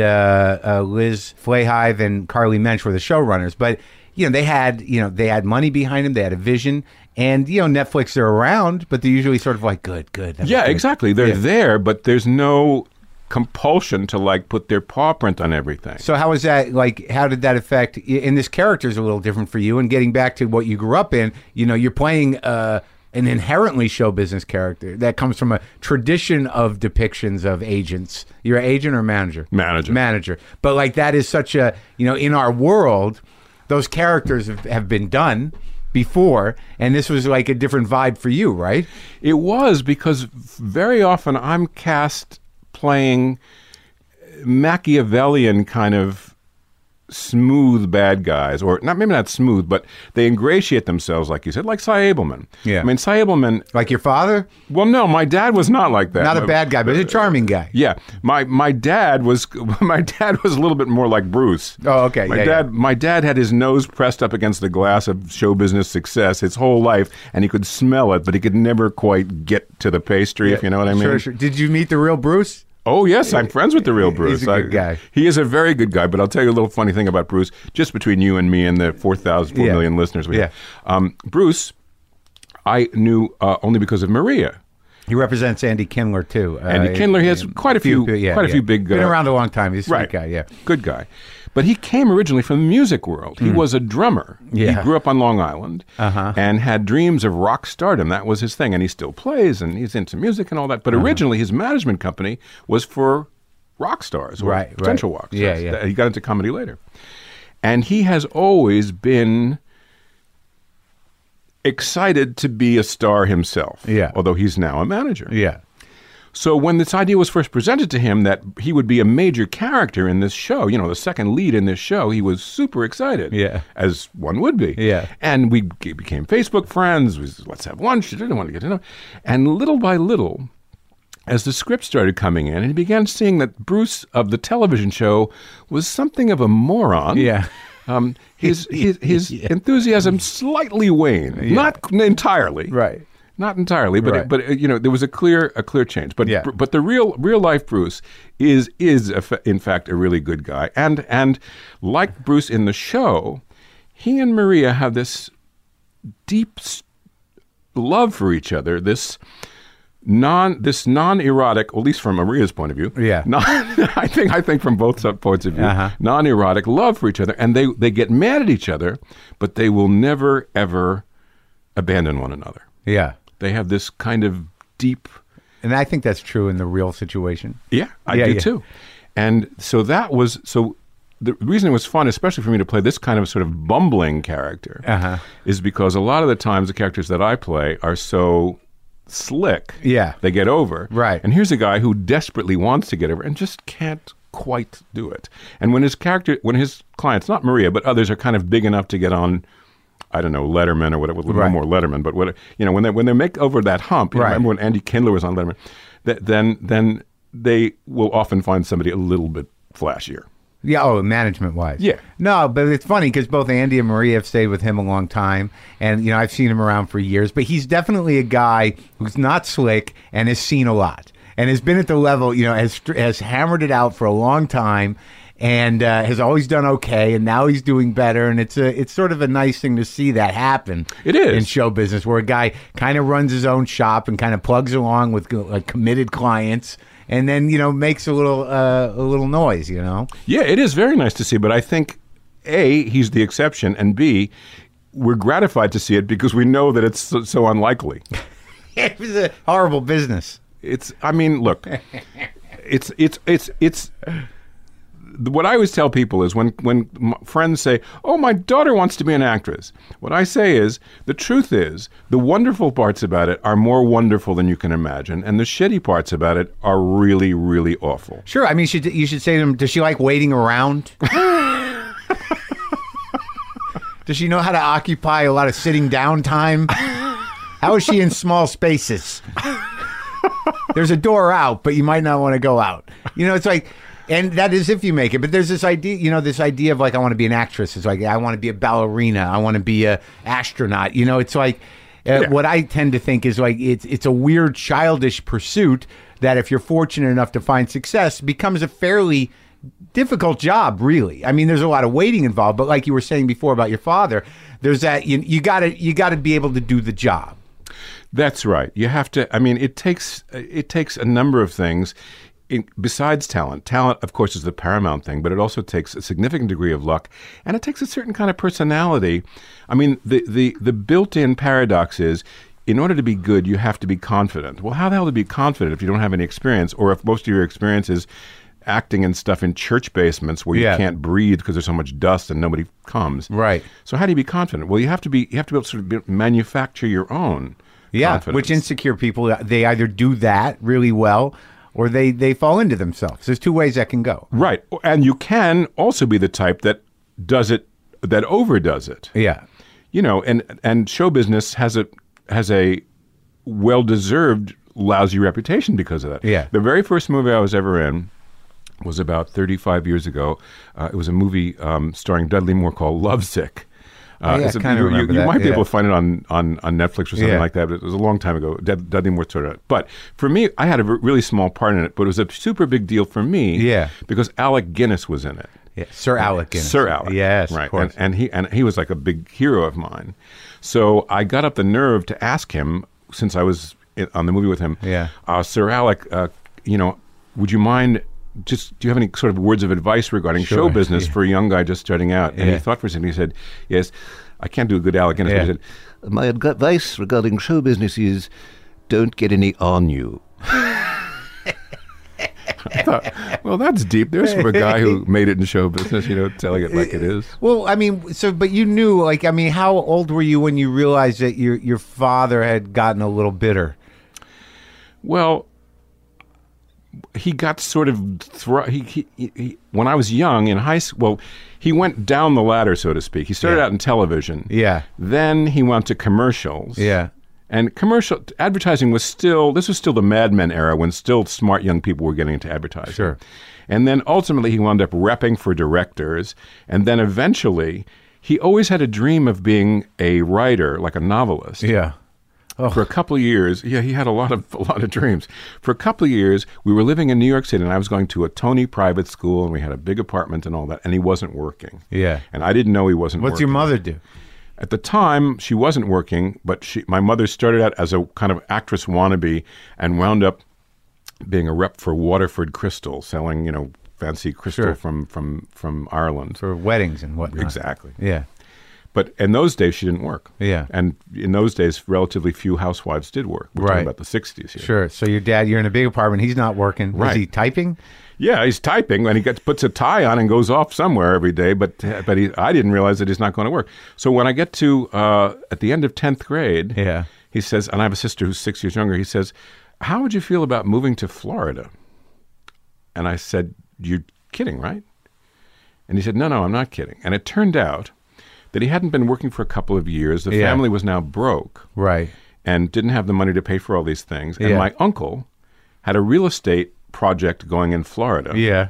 S1: Liz Flahive and Carly Mensch were the showrunners, but they had money behind them, they had a vision. And, Netflix are around, but they're usually sort of like, good.
S3: Yeah, exactly. They're there, but there's no compulsion to, put their paw print on everything.
S1: So how is that, how did that affect, and this character is a little different for you, and getting back to what you grew up in, you're playing an inherently show business character that comes from a tradition of depictions of agents. You're an agent or manager? Manager. But, that is such a, in our world, those characters have been done before, and this was like a different vibe for you, right?
S3: It was, because very often I'm cast playing Machiavellian kind of smooth bad guys, or maybe not smooth, but they ingratiate themselves, like you said, like Cy Abelman.
S1: Yeah.
S3: I mean, Cy Abelman.
S1: Like your father?
S3: Well, no, my dad was not like that.
S1: Not a bad guy, but he's a charming guy.
S3: Yeah, my dad was a little bit more like Bruce.
S1: Oh, okay.
S3: My dad had his nose pressed up against the glass of show business success his whole life, and he could smell it, but he could never quite get to the pastry, if you know what I mean.
S1: Sure. Did you meet the real Bruce?
S3: Oh, yes, I'm friends with the real Bruce.
S1: He's a good guy.
S3: He is a very good guy, but I'll tell you a little funny thing about Bruce, just between you and me and the 4 million listeners we have. Bruce, I knew only because of Maria.
S1: He represents Andy Kindler, too.
S3: Andy Kindler, he has quite a few big...
S1: Been around a long time. He's a sweet guy, yeah.
S3: Good guy. But he came originally from the music world. He was a drummer.
S1: Yeah.
S3: He grew up on Long Island and had dreams of rock stardom. That was his thing. And he still plays, and he's into music and all that. But originally, his management company was for rock stars, or potential rock stars.
S1: Yeah.
S3: He got into comedy later. And he has always been excited to be a star himself, although he's now a manager.
S1: Yeah.
S3: So when this idea was first presented to him that he would be a major character in this show, the second lead in this show, he was super excited.
S1: Yeah.
S3: As one would be.
S1: Yeah.
S3: And we became Facebook friends. Let's have lunch. I didn't want to get to know. And little by little, as the script started coming in, and he began seeing that Bruce of the television show was something of a moron.
S1: Yeah.
S3: His enthusiasm slightly waned. Not entirely.
S1: Right.
S3: Not entirely, but
S1: Right.
S3: there was a clear the real life Bruce is in fact a really good guy, and like Bruce in the show, he and Maria have this deep love for each other. This non-erotic, at least from Maria's point of view.
S1: Yeah.
S3: I think from both points of view,
S1: Uh-huh.
S3: non-erotic love for each other, and they get mad at each other, but they will never ever abandon one another.
S1: Yeah.
S3: They have this kind of deep.
S1: And I think that's true in the real situation.
S3: Yeah, I do too. And so the reason it was fun, especially for me to play this kind of sort of bumbling character, is because a lot of the times the characters that I play are so slick.
S1: Yeah.
S3: They get over.
S1: Right.
S3: And here's a guy who desperately wants to get over and just can't quite do it. And when his clients, not Maria, but others are kind of big enough to get on, I don't know, Letterman or whatever, no more Letterman, but when they make over that hump, remember when Andy Kindler was on Letterman, then they will often find somebody a little bit flashier.
S1: Yeah, management-wise.
S3: Yeah.
S1: No, but it's funny because both Andy and Maria have stayed with him a long time, and, I've seen him around for years, but he's definitely a guy who's not slick and has seen a lot and has been at the level, has hammered it out for a long time and has always done okay, and now he's doing better, and it's sort of a nice thing to see that happen.
S3: It is.
S1: In show business, where a guy kind of runs his own shop and kind of plugs along with committed clients, and then makes a little noise.
S3: Yeah, it is very nice to see, but I think A, he's the exception, and B, we're gratified to see it because we know that it's so unlikely.
S1: It was a horrible business.
S3: Look, it's. What I always tell people is when friends say, "Oh, my daughter wants to be an actress," what I say is, the truth is, the wonderful parts about it are more wonderful than you can imagine, and the shitty parts about it are really, really awful.
S1: Sure. I mean, you should say to them, does she like waiting around? Does she know how to occupy a lot of sitting down time? How is she in small spaces? There's a door out, but you might not want to go out. It's like... And that is if you make it. But there's this idea, of like, I want to be an actress. It's like, I want to be a ballerina. I want to be an astronaut. It's like, what I tend to think is like, it's a weird childish pursuit that if you're fortunate enough to find success, becomes a fairly difficult job, really. I mean, there's a lot of waiting involved. But like you were saying before about your father, there's that, you gotta be able to do the job.
S3: That's right. You have to, it takes a number of things. Besides talent, of course, is the paramount thing, but it also takes a significant degree of luck, and it takes a certain kind of personality. The built-in paradox is, in order to be good, you have to be confident. Well, how the hell to be confident if you don't have any experience, or if most of your experience is acting and stuff in church basements where you can't breathe because there's so much dust and nobody comes?
S1: Right.
S3: So how do you be confident? Well, you have to be able to sort of manufacture your own confidence.
S1: Which insecure people, they either do that really well, or they fall into themselves. There's two ways that can go.
S3: Right. And you can also be the type that does it, that overdoes it.
S1: Yeah.
S3: And show business has a well-deserved lousy reputation because of that.
S1: Yeah.
S3: The very first movie I was ever in was about 35 years ago. It was a movie starring Dudley Moore called Lovesick.
S1: I kind of remember that.
S3: You might be able to find it on Netflix or something like that, but it was a long time ago. Dudley Moore sort of. But for me, I had a really small part in it, but it was a super big deal for me.
S1: Yeah.
S3: Because Alec Guinness was in it.
S1: Yeah. Sir Alec Guinness.
S3: Sir Alec.
S1: Yes,
S3: right.
S1: Of course.
S3: And he was like a big hero of mine. So I got up the nerve to ask him, since I was on the movie with him, Sir Alec, would you mind... do you have any sort of words of advice regarding show business for a young guy just starting out? And he thought for a second. He said, "Yes, I can't do a good Alec Guinness." But he said, "My advice regarding show business is don't get any on you." I thought, well, that's deep. There's from a guy who made it in show business, telling it like it is.
S1: Well, but you knew, how old were you when you realized that your father had gotten a little bitter?
S3: Well, he got sort of when I was young in high school. Well, he went down the ladder, so to speak. He started out in television.
S1: Yeah.
S3: Then he went to commercials.
S1: Yeah.
S3: And commercial advertising was still the Mad Men era when still smart young people were getting into advertising.
S1: Sure.
S3: And then ultimately he wound up repping for directors. And then eventually he always had a dream of being a writer, like a novelist.
S1: Yeah. Oh.
S3: For a couple of years, he had a lot of dreams. For a couple of years, we were living in New York City, and I was going to a Tony private school, and we had a big apartment and all that, and he wasn't working.
S1: Yeah.
S3: And I didn't know he wasn't working.
S1: What's your mother do?
S3: At the time, she wasn't working, but my mother started out as a kind of actress wannabe and wound up being a rep for Waterford Crystal, selling, fancy crystal from Ireland.
S1: For weddings and whatnot.
S3: Exactly.
S1: Yeah.
S3: But in those days, she didn't work.
S1: Yeah.
S3: And in those days, relatively few housewives did work. We're talking about the 60s here.
S1: Sure. So your dad, you're in a big apartment. He's not working.
S3: Right.
S1: Is he typing?
S3: Yeah, he's typing, and he puts a tie on and goes off somewhere every day. But I didn't realize that he's not going to work. So when I get to at the end of 10th grade, he says, and I have a sister who's 6 years younger. He says, "How would you feel about moving to Florida?" And I said, "You're kidding, right?" And he said, "No, I'm not kidding." And it turned out that he hadn't been working for a couple of years. The family was now broke,
S1: right,
S3: and didn't have the money to pay for all these things. And my uncle had a real estate project going in Florida.
S1: Yeah,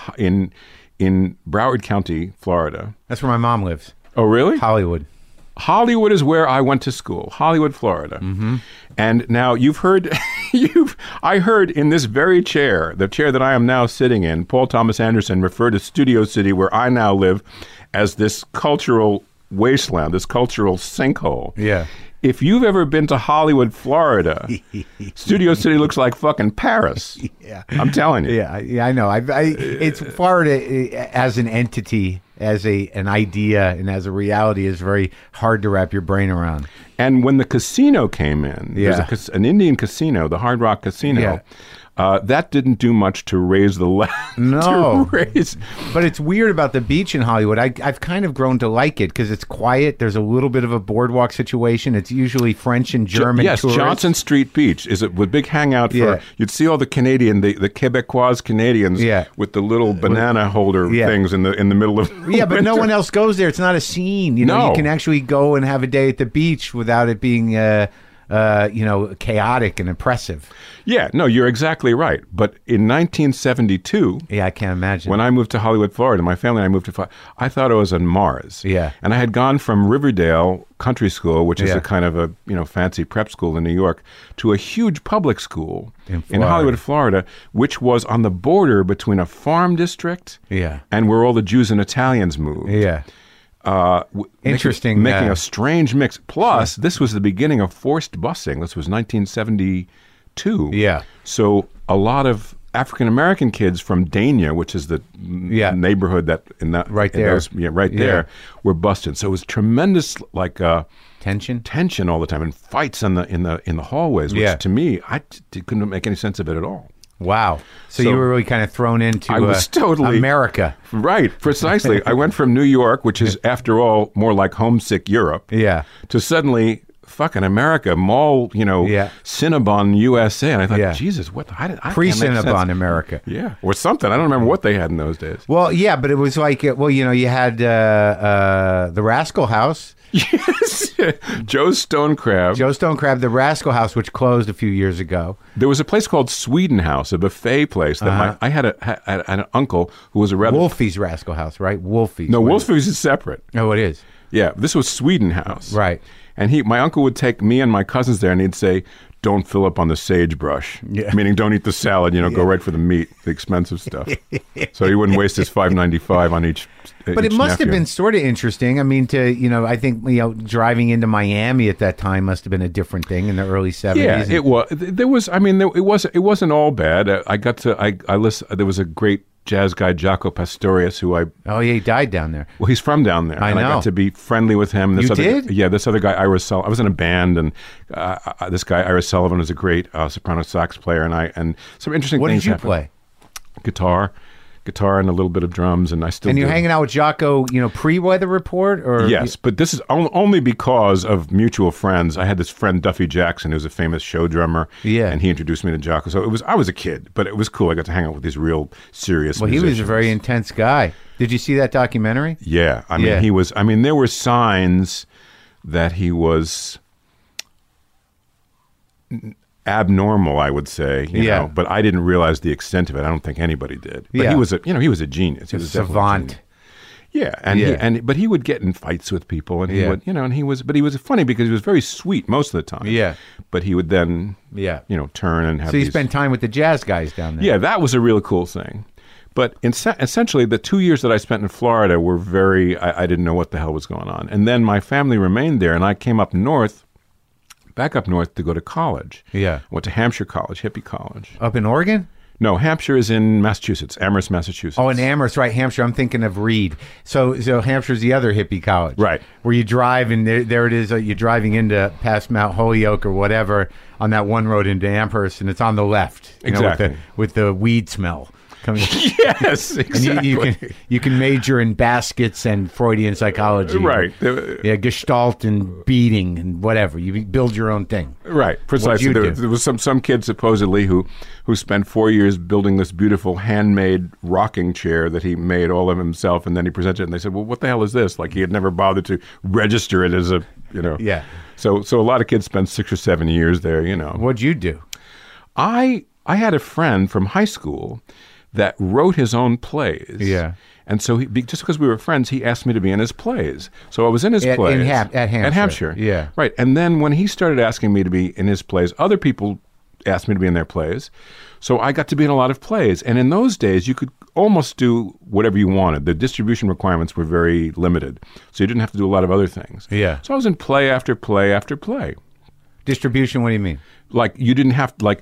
S3: in Broward County, Florida.
S1: That's where my mom lives.
S3: Oh, really?
S1: Hollywood.
S3: Hollywood is where I went to school. Hollywood, Florida. Mm-hmm. And now you've heard, I heard in this very chair, the chair that I am now sitting in, Paul Thomas Anderson referred to Studio City, where I now live, as this cultural wasteland, this cultural sinkhole.
S1: Yeah.
S3: If you've ever been to Hollywood, Florida, Studio City looks like fucking Paris.
S1: Yeah.
S3: I'm telling you.
S1: Yeah, I know. It's Florida as an entity, as an idea, and as a reality is very hard to wrap your brain around.
S3: And when the casino came in, there's an Indian casino, the Hard Rock Casino. That didn't do much to raise the land.
S1: No. But it's weird about the beach in Hollywood. I've kind of grown to like it because it's quiet. There's a little bit of a boardwalk situation. It's usually French and German tourists.
S3: Johnson Street Beach is a big hangout for, you'd see all the Canadian, the Quebecois Canadians with the little banana holder things in the middle of
S1: but no one else goes there. It's not a scene. You can actually go and have a day at the beach without it being chaotic and oppressive.
S3: Yeah, no, you're exactly right. But in 1972,
S1: I can't imagine.
S3: When I moved to Hollywood, Florida, my family and I moved to Florida, I thought I was on Mars.
S1: Yeah.
S3: And I had gone from Riverdale Country School, which is a kind of a fancy prep school in New York, to a huge public school in Hollywood, Florida, which was on the border between a farm district and where all the Jews and Italians moved.
S1: Yeah.
S3: Interesting. Making a strange mix. Plus, this was the beginning of forced busing. This was 1972.
S1: Yeah.
S3: So a lot of African American kids from Dania, which is the neighborhood there, were busted. So it was tremendous, tension all the time, and fights in the hallways. Which to me, I couldn't make any sense of it at all.
S1: Wow. So you were really kind of thrown into
S3: I was totally
S1: America.
S3: Right, precisely. I went from New York, which is, after all, more like homesick Europe, to suddenly fucking America, Mall, Cinnabon, USA. And I thought, Jesus, what?
S1: Pre-Cinnabon America.
S3: Yeah, or something. I don't remember what they had in those days.
S1: Well, yeah, but it was like, you had the Rascal House.
S3: Yes, Joe Stone Crab,
S1: the Rascal House, which closed a few years ago.
S3: There was a place called Sweden House, a buffet place that I had an uncle who was a rather...
S1: Wolfie's Rascal House, right? Wolfie's.
S3: No, Wolfie's is separate.
S1: Oh, it is?
S3: Yeah, this was Sweden House.
S1: Right.
S3: And my uncle would take me and my cousins there, and he'd say, "Don't fill up on the sagebrush," meaning don't eat the salad. Go right for the meat, the expensive stuff. So he wouldn't waste his $5.95 on each.
S1: But it must have been sort of interesting. I mean, I think driving into Miami at that time must have been a different thing in the early 70s.
S3: Yeah, it was. There was. I mean, it wasn't all bad. I listened. There was a great jazz guy, Jaco Pastorius, who
S1: he died down there.
S3: Well, he's from down there.
S1: I know.
S3: I got to be friendly with him.
S1: You did?
S3: Yeah, this other guy, Ira Sullivan. I was in a band, and this guy, Ira Sullivan, was a great soprano sax player, and some interesting
S1: What
S3: things
S1: did you
S3: happened.
S1: play?
S3: Guitar, guitar and a little bit of drums, and I still.
S1: And you're
S3: do.
S1: hanging out with Jocko, pre-Weather Report, or
S3: Yes, but this is only because of mutual friends. I had this friend Duffy Jackson, who's a famous show drummer.
S1: Yeah.
S3: And he introduced me to Jocko. So I was a kid, but it was cool. I got to hang out with these real serious.
S1: Well, he was a
S3: musicians.
S1: very intense guy. Did you see that documentary?
S3: Yeah, I mean,
S1: Yeah.
S3: he was. I mean, there were signs that he was abnormal, I would say. You
S1: Yeah.
S3: know, but I didn't realize the extent of it. I don't think anybody did. But
S1: Yeah.
S3: he was a genius. He was definitely a
S1: Savant.
S3: genius. Yeah, and
S1: Yeah.
S3: but he would get in fights with people, and he
S1: Yeah.
S3: would, and he was funny because he was very sweet most of the time.
S1: Yeah.
S3: but he would then,
S1: Yeah.
S3: turn and have.
S1: So you
S3: these,
S1: spent time with the jazz guys down there.
S3: Yeah, that was a real cool thing. But essentially, the 2 years that I spent in Florida were very. I didn't know what the hell was going on, and then my family remained there, and I came back up north to go to college.
S1: Yeah.
S3: Went to Hampshire College, hippie college.
S1: Up in Oregon?
S3: No, Hampshire is in Massachusetts, Amherst, Massachusetts.
S1: Oh, in Amherst, right? Hampshire. I'm thinking of Reed. So Hampshire's the other hippie college,
S3: Right.
S1: Where you drive and there it is. You're driving into past Mount Holyoke or whatever on that one road into Amherst, and it's on the left.
S3: Exactly.
S1: With the weed smell coming.
S3: Yes,
S1: And
S3: exactly.
S1: you can major in baskets and Freudian psychology,
S3: Right.
S1: Yeah, Gestalt and beating and whatever. You build your own thing.
S3: Right, precisely.
S1: you
S3: There,
S1: do?
S3: there was some kid supposedly who spent 4 years building this beautiful handmade rocking chair that he made all of himself, and then he presented it, and they said, "Well, what the hell is this?" Like he had never bothered to register it as a,
S1: Yeah.
S3: So a lot of kids spend 6 or 7 years there.
S1: What'd you do?
S3: I had a friend from high school that wrote his own plays.
S1: Yeah.
S3: And so just because we were friends, he asked me to be in his plays. So I was in his plays.
S1: At Hampshire.
S3: At Hampshire.
S1: Yeah.
S3: Right. And then when he started asking me to be in his plays, other people asked me to be in their plays. So I got to be in a lot of plays. And in those days, you could almost do whatever you wanted. The distribution requirements were very limited. So you didn't have to do a lot of other things.
S1: Yeah.
S3: So I was in play after play after play.
S1: Distribution, what do you mean?
S3: Like you didn't have to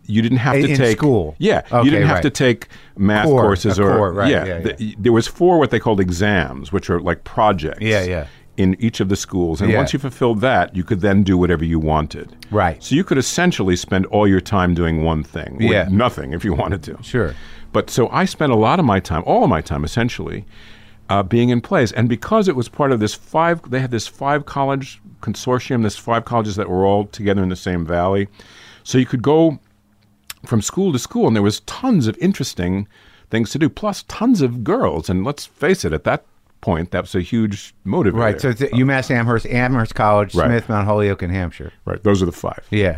S1: In
S3: take
S1: school.
S3: Yeah,
S1: Okay,
S3: you didn't have
S1: right.
S3: to take math
S1: Core,
S3: courses
S1: a
S3: or
S1: core, right, yeah.
S3: There was 4 what they called exams, which are like projects.
S1: Yeah.
S3: In each of the schools, and
S1: Yeah.
S3: once you fulfilled that, you could then do whatever you wanted.
S1: Right.
S3: So you could essentially spend all your time doing one thing, or
S1: Yeah.
S3: nothing if you wanted to.
S1: Sure.
S3: But so I spent a lot of my time, all of my time, essentially, being in plays, and because it was part of this they had this 5 college consortium, this 5 colleges that were all together in the same valley, so you could go from school to school, and there was tons of interesting things to do, plus tons of girls. And let's face it, at that point, that was a huge motivator.
S1: Right. So it's UMass Amherst College,
S3: Right.
S1: Smith, Mount Holyoke, and Hampshire.
S3: Right, those are the 5.
S1: Yeah.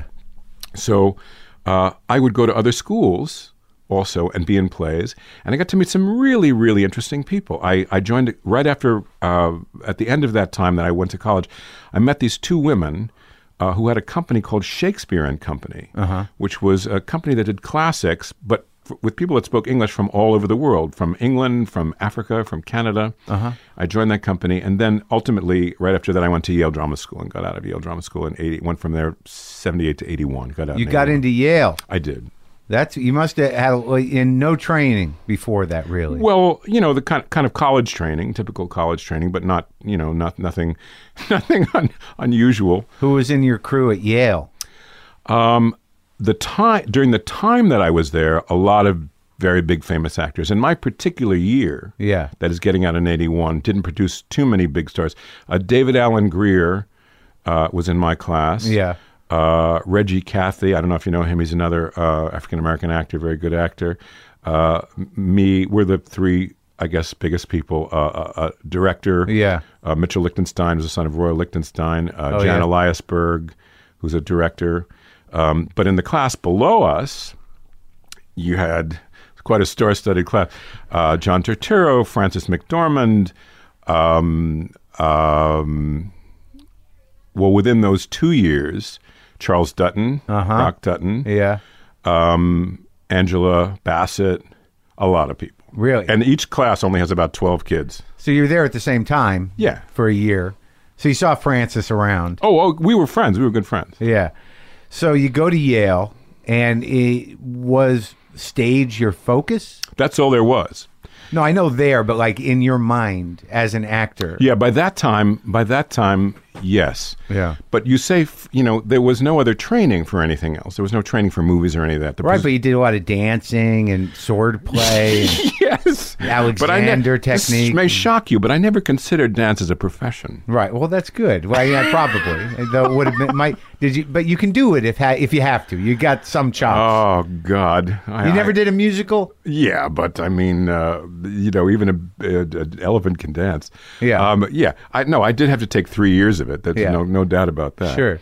S3: So I would go to other schools also and be in plays, and I got to meet some really, really interesting people. I joined right after, at the end of that time that I went to college, I met these 2 women who had a company called Shakespeare and Company, which was a company that did classics, but with people that spoke English from all over the world, from England, from Africa, from Canada. I joined that company, and then ultimately, right after that, I went to Yale Drama School and got out of Yale Drama School in 80. Went from there 78 to 81. Got out.
S1: You
S3: in
S1: got
S3: 81.
S1: into Yale.
S3: I did.
S1: You must have had in no training before that, really.
S3: Well, the kind of college training, typical college training, but not nothing unusual.
S1: Who was in your crew at Yale?
S3: During the time that I was there, a lot of very big famous actors. In my particular year,
S1: Yeah.
S3: that is getting out in 81, didn't produce too many big stars. David Allen Greer was in my class.
S1: Yeah.
S3: Reggie Cathy, I don't know if you know him. He's another African-American actor, very good actor. Me, we're the 3, I guess, biggest people. Director,
S1: Yeah.
S3: Mitchell Lichtenstein was the son of Roy Lichtenstein. Jan
S1: yeah.
S3: Eliasberg, who's a director. But in the class below us, you had quite a star-studded class. John Turturro, Frances McDormand. Well, within those 2 years, Charles Dutton, Rock Dutton,
S1: Yeah.
S3: Angela Bassett, a lot of people.
S1: Really?
S3: And each class only has about 12 kids.
S1: So you were there at the same time.
S3: Yeah.
S1: For a year. So you saw Francis around.
S3: Oh, we were friends. We were good friends.
S1: Yeah. So you go to Yale, and it was stage your focus?
S3: That's all there was.
S1: No, I know there, but like in your mind as an actor.
S3: Yeah, by that time, yes.
S1: Yeah.
S3: But you say, there was no other training for anything else. There was no training for movies or any of that.
S1: Right, but you did a lot of dancing and sword play. And
S3: Yeah, Yes.
S1: Alexander technique.
S3: This may shock you, but I never considered dance as a profession.
S1: Right. Well, that's good. Well, yeah, probably. Though it would have been did you? But you can do it if you have to. You got some chops.
S3: Oh God!
S1: You never did a musical?
S3: Yeah, but I mean, even an elephant can dance.
S1: Yeah.
S3: Yeah. I did have to take 3 years of it. There's no doubt about that.
S1: Sure.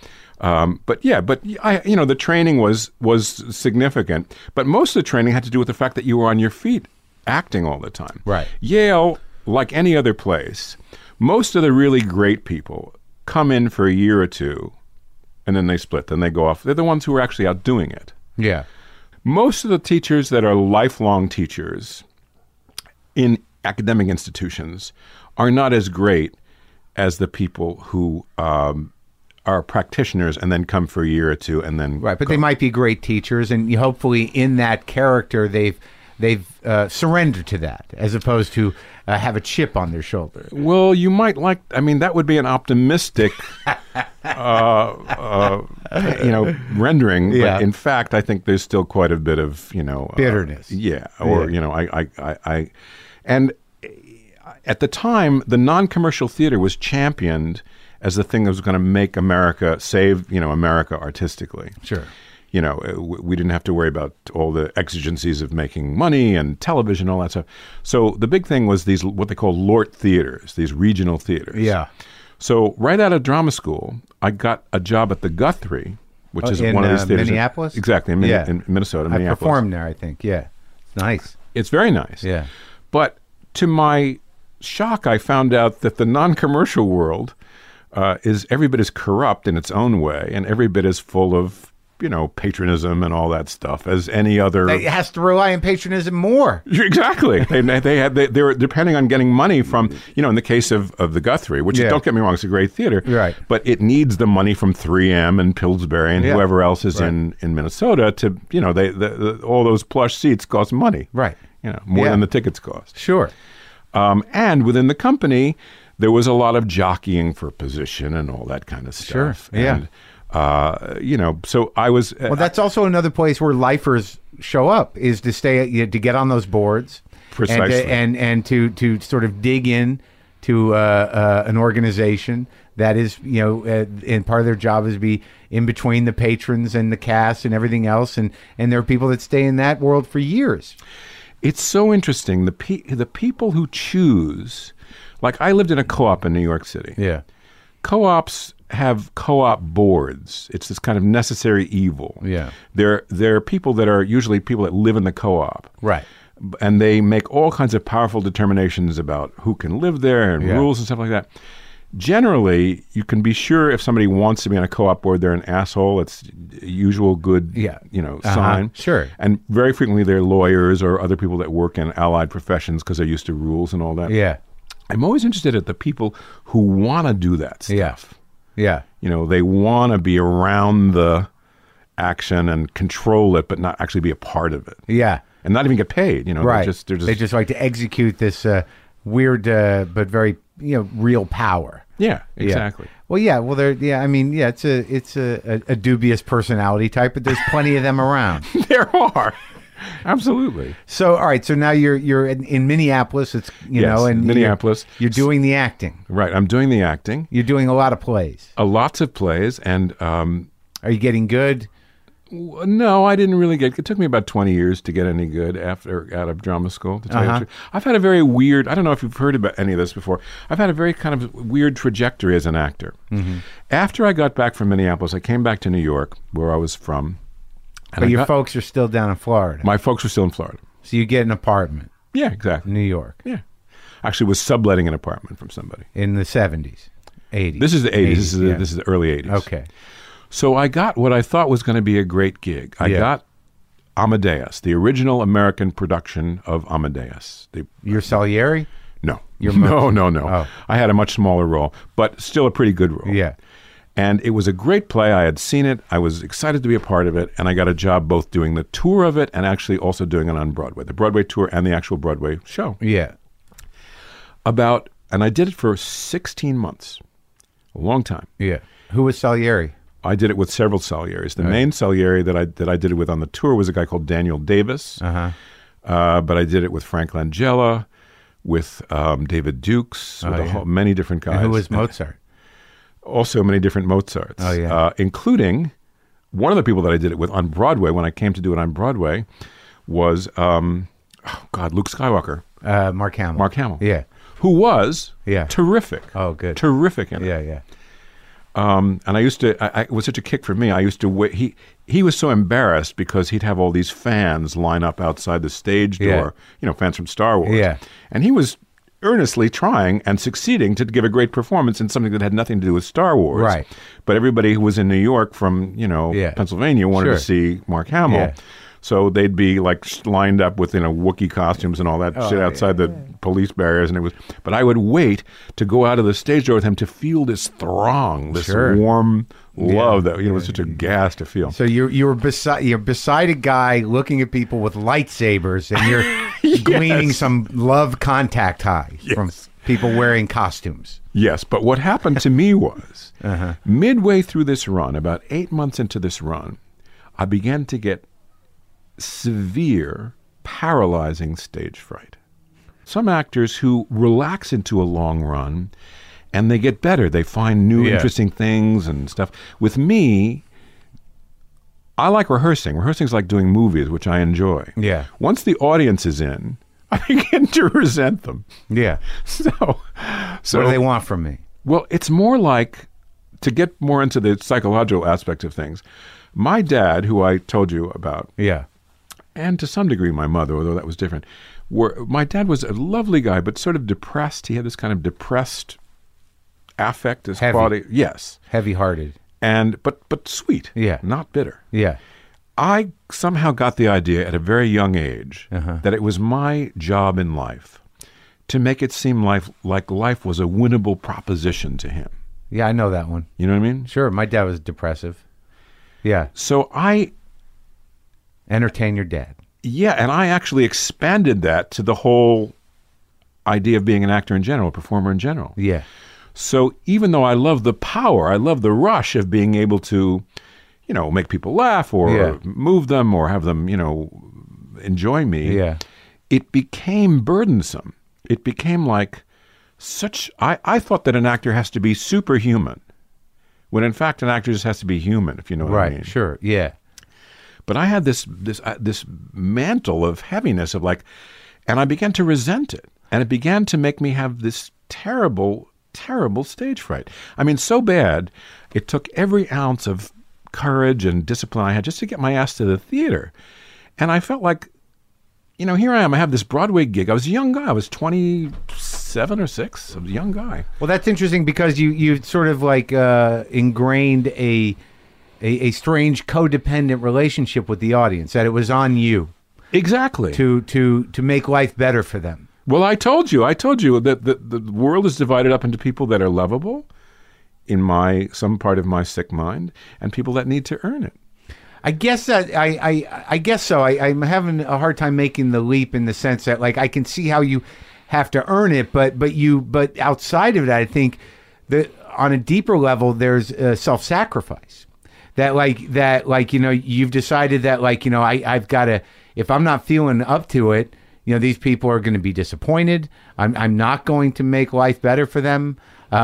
S3: The training was significant, but most of the training had to do with the fact that you were on your feet, acting all the time.
S1: Right.
S3: Yale, like any other place, most of the really great people come in for a year or two, and then they split. Then they go off. They're the ones who are actually out doing it.
S1: Yeah.
S3: Most of the teachers that are lifelong teachers in academic institutions are not as great as the people who are practitioners and then come for a year or two and then
S1: right. But they might be great teachers, and hopefully in that character they've surrendered to that, as opposed to have a chip on their shoulder.
S3: Well, you might that would be an optimistic, rendering.
S1: Yeah.
S3: But in fact, I think there's still quite a bit of,
S1: bitterness.
S3: And at the time, the non-commercial theater was championed as the thing that was going to make America, save, America artistically.
S1: Sure.
S3: We didn't have to worry about all the exigencies of making money and television, all that stuff. So the big thing was these, what they call LORT theaters, these regional theaters.
S1: Yeah.
S3: So right out of drama school, I got a job at the Guthrie, which is one of these theaters.
S1: Minneapolis?
S3: Exactly, in Minnesota,
S1: I
S3: Minneapolis.
S1: performed there, I think. Yeah. It's nice.
S3: It's very nice.
S1: Yeah.
S3: But to my shock, I found out that the non-commercial world is every bit as corrupt in its own way, and every bit as full of patronism and all that stuff as any other.
S1: It has to rely on patronism more.
S3: Exactly. They were depending on getting money from, in the case of the Guthrie, which don't get me wrong, it's a great theater,
S1: right?
S3: But it needs the money from 3M and Pillsbury and whoever else is in Minnesota to, all those plush seats cost money,
S1: right?
S3: More than the tickets cost.
S1: Sure.
S3: And within the company, there was a lot of jockeying for position and all that kind of stuff.
S1: Sure. Yeah.
S3: And, so I was.
S1: Well, that's also another place where lifers show up, is to stay, to get on those boards,
S3: precisely,
S1: and to sort of dig in to an organization that is, and part of their job is to be in between the patrons and the cast and everything else, and there are people that stay in that world for years.
S3: It's so interesting. The people who choose, like I lived in a co-op in New York City.
S1: Yeah.
S3: Co-ops have co-op boards. It's this kind of necessary evil.
S1: Yeah.
S3: There are people that are usually people that live in the co-op.
S1: Right.
S3: And they make all kinds of powerful determinations about who can live there and rules and stuff like that. Generally, you can be sure if somebody wants to be on a co-op board, they're an asshole. It's a usual good, sign.
S1: Sure.
S3: And very frequently they're lawyers or other people that work in allied professions because they're used to rules and all that.
S1: Yeah.
S3: I'm always interested at the people who want to do that stuff.
S1: Yeah.
S3: They want to be around the action and control it, but not actually be a part of it.
S1: Yeah.
S3: And not even get paid.
S1: Right.
S3: They
S1: just like to execute this weird but very real power.
S3: Yeah, exactly.
S1: Yeah. Well, yeah. Well, it's a dubious personality type, but there's plenty of them around.
S3: There are. Absolutely.
S1: So, all right. So now you're in Minneapolis. It's and
S3: Minneapolis.
S1: You're doing the acting.
S3: Right. I'm doing the acting.
S1: You're doing a lot of plays.
S3: Lots of plays, and
S1: are you getting good?
S3: No, I didn't really get. It took me about 20 years to get any good out of drama school. To tell you the truth. I've had a very weird. I don't know if you've heard about any of this before. I've had a very kind of weird trajectory as an actor. Mm-hmm. After I got back from Minneapolis, I came back to New York, where I was from.
S1: But your folks are still down in Florida.
S3: My folks were still in Florida.
S1: So you get an apartment.
S3: Yeah, exactly.
S1: New York.
S3: Yeah. Actually was subletting an apartment from somebody.
S1: In the 70s, 80s.
S3: This is the 80s. This is the early 80s.
S1: Okay.
S3: So I got what I thought was going to be a great gig. I got Amadeus, the original American production of Amadeus.
S1: You're Salieri?
S3: No. No.
S1: Oh.
S3: I had a much smaller role, but still a pretty good role.
S1: Yeah.
S3: And it was a great play. I had seen it. I was excited to be a part of it. And I got a job both doing the tour of it and actually also doing it on Broadway, the Broadway tour and the actual Broadway show.
S1: Yeah.
S3: And I did it for 16 months, a long time.
S1: Yeah. Who was Salieri?
S3: I did it with several Salieris. The main Salieri that I did it with on the tour was a guy called Daniel Davis. but I did it with Frank Langella, with David Dukes, with many different guys.
S1: And who was Mozart?
S3: Also many different Mozarts, including one of the people that I did it with on Broadway when I came to do it on Broadway was, Luke Skywalker.
S1: Mark Hamill.
S3: Mark Hamill.
S1: Yeah.
S3: Who was terrific.
S1: Oh, good.
S3: Terrific in it.
S1: Yeah.
S3: And I used to, it was such a kick for me. I used to wait. He was so embarrassed because he'd have all these fans line up outside the stage door, fans from Star Wars.
S1: Yeah.
S3: And he was earnestly trying and succeeding to give a great performance in something that had nothing to do with Star Wars.
S1: Right.
S3: But everybody who was in New York from, Pennsylvania wanted to see Mark Hamill.
S1: Yeah.
S3: So they'd be like lined up with Wookiee costumes and all that shit outside the police barriers, but I would wait to go out of the stage door with him to feel this throng, this warm love that was such a gas to feel.
S1: So you're beside a guy looking at people with lightsabers, and you're gleaning some love contact high from people wearing costumes.
S3: Yes, but what happened to me was midway through this run, about 8 months into this run, I began to get severe, paralyzing stage fright. Some actors who relax into a long run and they get better. They find new, interesting things and stuff. With me, I like rehearsing. Rehearsing is like doing movies, which I enjoy.
S1: Yeah.
S3: Once the audience is in, I begin to resent them.
S1: Yeah.
S3: So
S1: what do they want from me?
S3: Well, it's more like, to get more into the psychological aspect of things, my dad, who I told you about, and to some degree my mother, although that was different, my dad was a lovely guy, but sort of depressed. He had this kind of depressed affect, his quality. Yes.
S1: Heavy-hearted.
S3: But sweet.
S1: Yeah.
S3: Not bitter.
S1: Yeah.
S3: I somehow got the idea at a very young age that it was my job in life to make it seem like life was a winnable proposition to him.
S1: Yeah, I know that one.
S3: You know what I mean?
S1: Sure. My dad was depressive. Yeah.
S3: So I
S1: entertain your dad.
S3: Yeah, and I actually expanded that to the whole idea of being an actor in general, a performer in general.
S1: Yeah.
S3: So even though I love the power, I love the rush of being able to, make people laugh or move them or have them, enjoy me.
S1: Yeah.
S3: It became burdensome. It became like I thought that an actor has to be superhuman, when in fact an actor just has to be human, if you know what I mean.
S1: Right, sure, yeah.
S3: But I had this mantle of heaviness of and I began to resent it. And it began to make me have this terrible, terrible stage fright. I mean, so bad, it took every ounce of courage and discipline I had just to get my ass to the theater. And I felt like, here I am. I have this Broadway gig. I was a young guy. I was 27 or 6. I was a young guy.
S1: Well, that's interesting because you sort of ingrained a strange codependent relationship with the audience, that it was on you.
S3: Exactly.
S1: To make life better for them.
S3: Well, I told you that the world is divided up into people that are lovable in some part of my sick mind and people that need to earn it.
S1: I guess that I guess so. I'm having a hard time making the leap in the sense that I can see how you have to earn it, but outside of that, I think that on a deeper level, there's self-sacrifice. You've decided that I've got to, if I'm not feeling up to it, these people are going to be disappointed. I'm not going to make life better for them.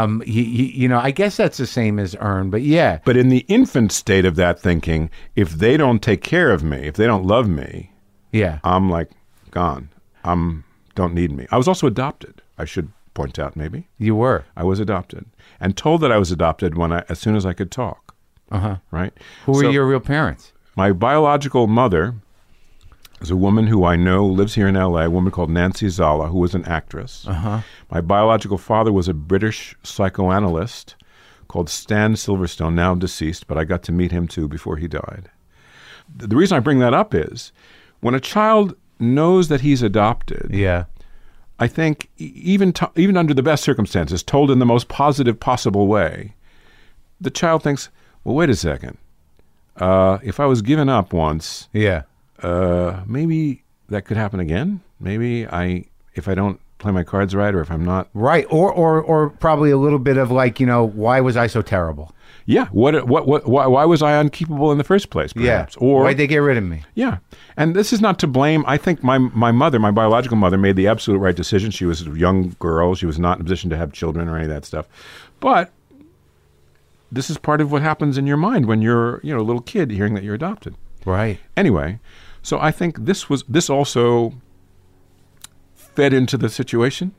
S1: I guess that's the same as earn, but yeah.
S3: But in the infant state of that thinking, if they don't take care of me, if they don't love me, I'm gone. Don't need me. I was also adopted. I should point out, maybe.
S1: You were.
S3: I was adopted and told that I was adopted as soon as I could talk. Right.
S1: Who were your real parents?
S3: My biological mother is a woman who I know lives here in L.A., a woman called Nancy Zala, who was an actress. My biological father was a British psychoanalyst called Stan Silverstone, now deceased, but I got to meet him too before he died. The reason I bring that up is when a child knows that he's adopted, I think even under the best circumstances, told in the most positive possible way, the child thinks, well, wait a second. If I was given up once, maybe that could happen again. Maybe if I don't playing my cards right or if I'm not.
S1: Right. Or probably a little bit of like, why was I so terrible?
S3: Yeah. Why was I unkeepable in the first place, perhaps?
S1: Yeah.
S3: Or
S1: why'd they get rid of me?
S3: Yeah. And this is not to blame. I think my mother, my biological mother, made the absolute right decision. She was a young girl. She was not in a position to have children or any of that stuff. But this is part of what happens in your mind when you're, a little kid hearing that you're adopted.
S1: Right.
S3: Anyway, so I think this also fed into the situation.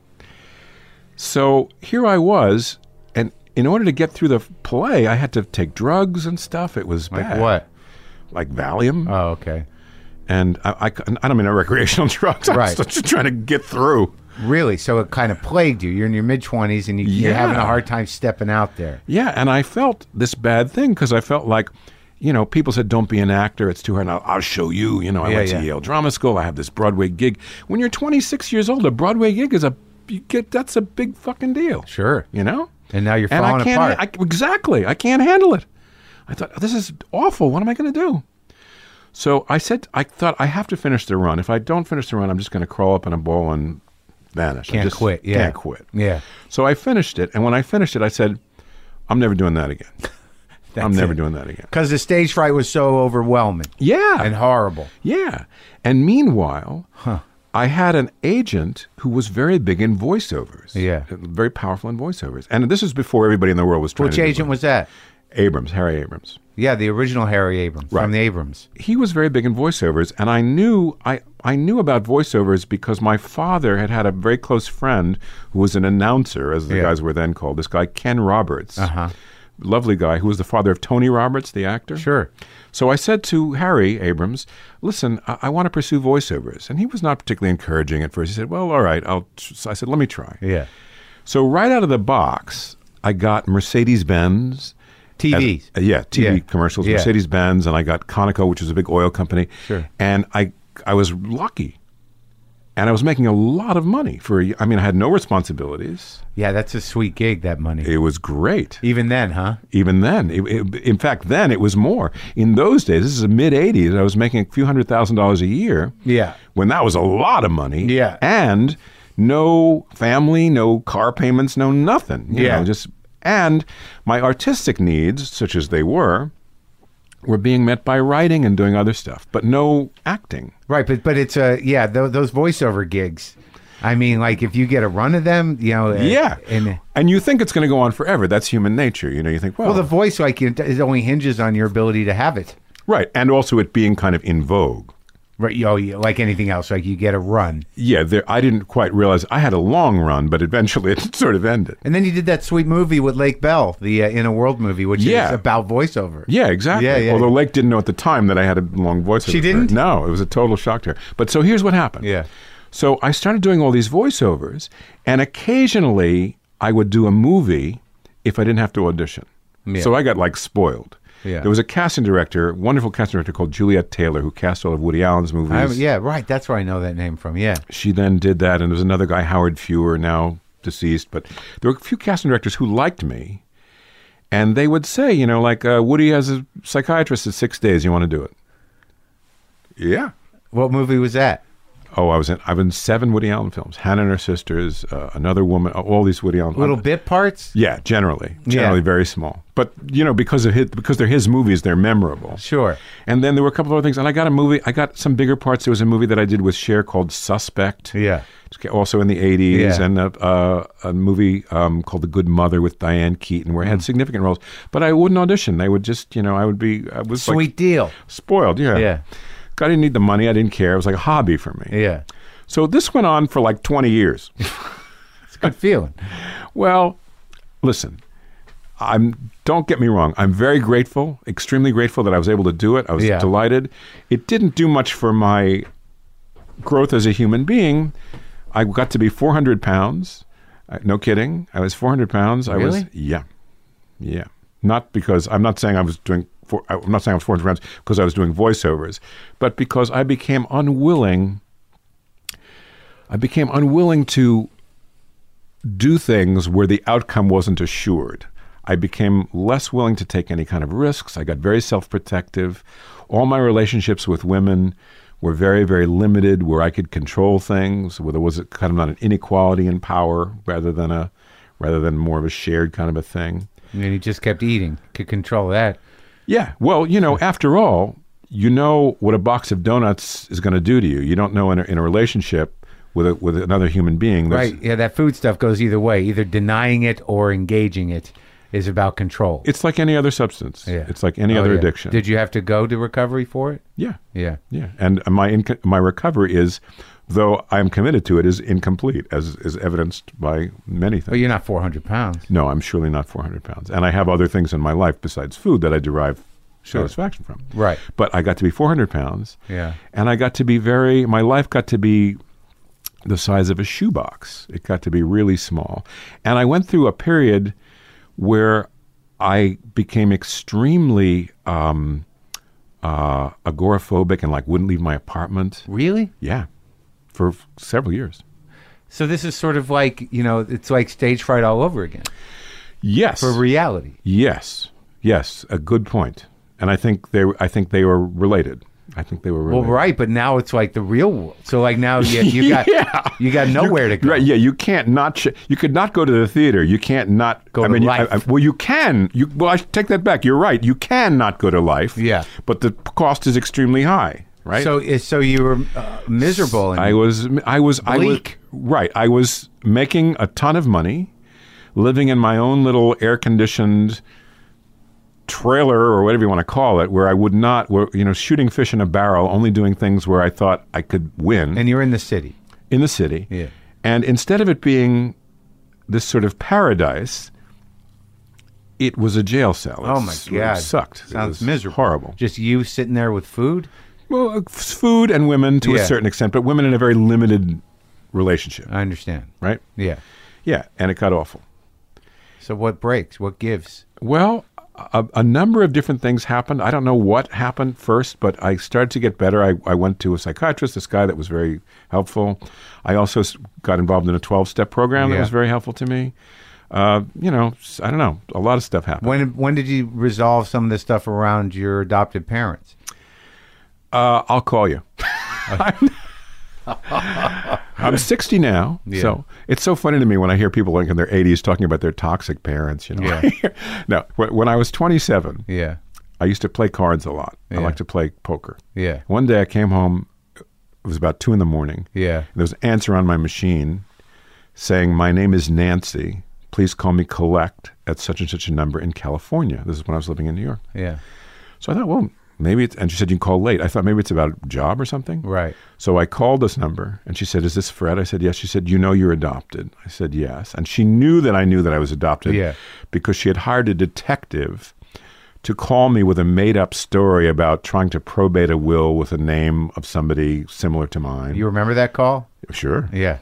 S3: So here I was, and in order to get through the play, I had to take drugs and stuff. It was
S1: Like
S3: bad.
S1: what?
S3: Like Valium.
S1: Oh, okay.
S3: And I don't mean recreational drugs. I
S1: Right.
S3: was just trying to get through.
S1: Really? So it kind of plagued you. You're in your mid-20s and you're having a hard time stepping out there.
S3: Yeah, and I felt this bad thing because I felt like, people said, don't be an actor. It's too hard. And I'll show you. I went to Yale Drama School. I have this Broadway gig. When you're 26 years old, a Broadway gig is that's a big fucking deal.
S1: Sure. And now you're
S3: And
S1: falling apart.
S3: Exactly. I can't handle it. I thought, this is awful. What am I going to do? So I thought I have to finish the run. If I don't finish the run, I'm just going to crawl up in a ball and vanish.
S1: Can't quit. Yeah.
S3: Can't quit.
S1: Yeah.
S3: So I finished it. And when I finished it, I said, I'm never doing that again. I'm never doing that again.
S1: Because the stage fright was so overwhelming.
S3: Yeah.
S1: And horrible.
S3: Yeah. And meanwhile, I had an agent who was very big in voiceovers.
S1: Yeah.
S3: Very powerful in voiceovers. And this is before everybody in the world was trying
S1: Which
S3: to do
S1: agent
S3: it.
S1: was that?
S3: Harry Abrams.
S1: Yeah, the original Harry Abrams from the Abrams.
S3: He was very big in voiceovers, and I knew about voiceovers because my father had a very close friend who was an announcer, as the guys were then called. This guy Ken Roberts, lovely guy, who was the father of Tony Roberts, the actor.
S1: Sure.
S3: So I said to Harry Abrams, "Listen, I want to pursue voiceovers," and he was not particularly encouraging at first. He said, "Well, all right." I said, "Let me try."
S1: Yeah.
S3: So right out of the box, I got Mercedes-Benz.
S1: TVs.
S3: TV commercials,
S1: Yeah.
S3: Mercedes-Benz, and I got Conoco, which is a big oil company.
S1: Sure.
S3: And I was lucky. And I was making a lot of money I had no responsibilities.
S1: Yeah, that's a sweet gig, that money.
S3: It was great.
S1: Even then, huh?
S3: Even then. In fact, then it was more. In those days, this is the mid-'80s, I was making a few $100,000 a year.
S1: Yeah.
S3: When that was a lot of money.
S1: Yeah.
S3: And no family, no car payments, no nothing. You know, and my artistic needs, such as they were being met by writing and doing other stuff, but no acting.
S1: Right, but it's those voiceover gigs. I mean, like if you get a run of them,
S3: And you think it's going to go on forever. That's human nature. You think, well,
S1: the voice, like it only hinges on your ability to have it.
S3: Right, and also it being kind of in vogue.
S1: Right, like anything else, like you get a run.
S3: Yeah, I didn't quite realize I had a long run, but eventually it sort of ended.
S1: And then you did that sweet movie with Lake Bell, the In a World movie, which is about voiceover.
S3: Yeah, exactly.
S1: Yeah.
S3: Although Lake didn't know at the time that I had a long voiceover.
S1: She didn't?
S3: No, it was a total shock to her. But so here's what happened.
S1: Yeah.
S3: So I started doing all these voiceovers, and occasionally I would do a movie if I didn't have to audition.
S1: Yeah.
S3: So I got spoiled.
S1: Yeah.
S3: There was a casting director, wonderful casting director called Juliette Taylor, who cast all of Woody Allen's movies.
S1: Right. That's where I know that name from. Yeah.
S3: She then did that, and there was another guy, Howard Fewer, now deceased. But there were a few casting directors who liked me, and they would say, Woody has a psychiatrist at 6 days. You want to do it? Yeah.
S1: What movie was that?
S3: Oh, I've been 7 Woody Allen films. Hannah and Her Sisters, Another Woman, all these Woody Allen.
S1: Little bit parts?
S3: Yeah, generally very small. But because they're his movies, they're memorable.
S1: Sure.
S3: And then there were a couple of other things. And I got some bigger parts. There was a movie that I did with Cher called Suspect.
S1: Yeah.
S3: Also in the 80s,
S1: Yeah.
S3: and a movie called The Good Mother with Diane Keaton, where I had significant roles. But I wouldn't audition. They would just, I was
S1: Sweet deal.
S3: Spoiled, yeah.
S1: Yeah.
S3: I didn't need the money. I didn't care. It was like a hobby for me.
S1: Yeah.
S3: So this went on for 20 years.
S1: It's a good feeling.
S3: Well, listen, don't get me wrong. I'm very grateful, extremely grateful that I was able to do it. I was delighted. It didn't do much for my growth as a human being. I got to be 400 pounds. No kidding. I was 400 pounds.
S1: Really?
S3: Yeah. Not because, I'm not saying I was 400 pounds because I was doing voiceovers, but because I became unwilling to do things where the outcome wasn't assured. I became less willing to take any kind of risks. I got very self-protective. All my relationships with women were very, very limited, where I could control things, where there was kind of not an inequality in power rather than more of a shared kind of a thing.
S1: And he just kept eating, could control that.
S3: Yeah. Well, after all, you know what a box of donuts is going to do to you. You don't know in a relationship with another human being.
S1: Right. Yeah, that food stuff goes either way. Either denying it or engaging it is about control.
S3: It's like any other substance.
S1: Yeah.
S3: It's like any other addiction.
S1: Did you have to go to recovery for it?
S3: Yeah.
S1: Yeah.
S3: Yeah. And my recovery is, though I'm committed to it, is incomplete, as is evidenced by many things.
S1: But you're not 400 pounds.
S3: No, I'm surely not 400 pounds. And I have other things in my life besides food that I derive satisfaction from.
S1: Right.
S3: But I got to be 400 pounds.
S1: Yeah.
S3: And I got to be my life got to be the size of a shoebox. It got to be really small. And I went through a period where I became extremely agoraphobic and wouldn't leave my apartment.
S1: Really?
S3: Yeah. For several years.
S1: So this is sort of like, it's like stage fright all over again.
S3: Yes.
S1: For reality.
S3: Yes. Yes. A good point. And I think they were related. Well,
S1: right, but now it's like the real world. So now you got you got nowhere to go.
S3: Right, yeah, you can't not. You could not go to the theater. You can't not
S1: go to Life.
S3: Well, you can. Well, I take that back. You're right. You can not go to Life.
S1: Yeah,
S3: but the cost is extremely high. Right.
S1: So you were miserable.
S3: I was
S1: bleak.
S3: Right. I was making a ton of money, living in my own little air-conditioned trailer or whatever you want to call it, where I would not, shooting fish in a barrel, only doing things where I thought I could win.
S1: And you're in the city.
S3: In the city.
S1: Yeah.
S3: And instead of it being this sort of paradise, it was a jail cell.
S1: Oh my God.
S3: It sucked.
S1: Sounds miserable.
S3: Horrible.
S1: Just you sitting there with food?
S3: Well, food and women to a certain extent, but women in a very limited relationship.
S1: I understand.
S3: Right?
S1: Yeah.
S3: Yeah, and it got awful.
S1: So what breaks? What gives?
S3: Well, a number of different things happened. I don't know what happened first, but I started to get better. I went to a psychiatrist, this guy that was very helpful. I also got involved in a 12-step program that was very helpful to me. I don't know. A lot of stuff happened.
S1: When did you resolve some of this stuff around your adopted parents?
S3: I'll call you. I'm 60 now, so it's so funny to me when I hear people in their 80s talking about their toxic parents.
S1: Yeah.
S3: No, when I was 27,
S1: yeah,
S3: I used to play cards a lot.
S1: Yeah.
S3: I like to play poker.
S1: Yeah.
S3: One day I came home. It was about 2 a.m.
S1: Yeah.
S3: And there was an answer on my machine saying, "My name is Nancy. Please call me collect at such and such a number in California." This is when I was living in New York.
S1: Yeah.
S3: So I thought, well, maybe it's, and she said, "You can call late." I thought maybe it's about a job or something.
S1: Right.
S3: So I called this number and she said, "Is this Fred?" I said, "Yes." She said, "You know you're adopted?" I said, "Yes." And she knew that I was adopted because she had hired a detective to call me with a made-up story about trying to probate a will with a name of somebody similar to mine.
S1: You remember that call?
S3: Sure.
S1: Yeah.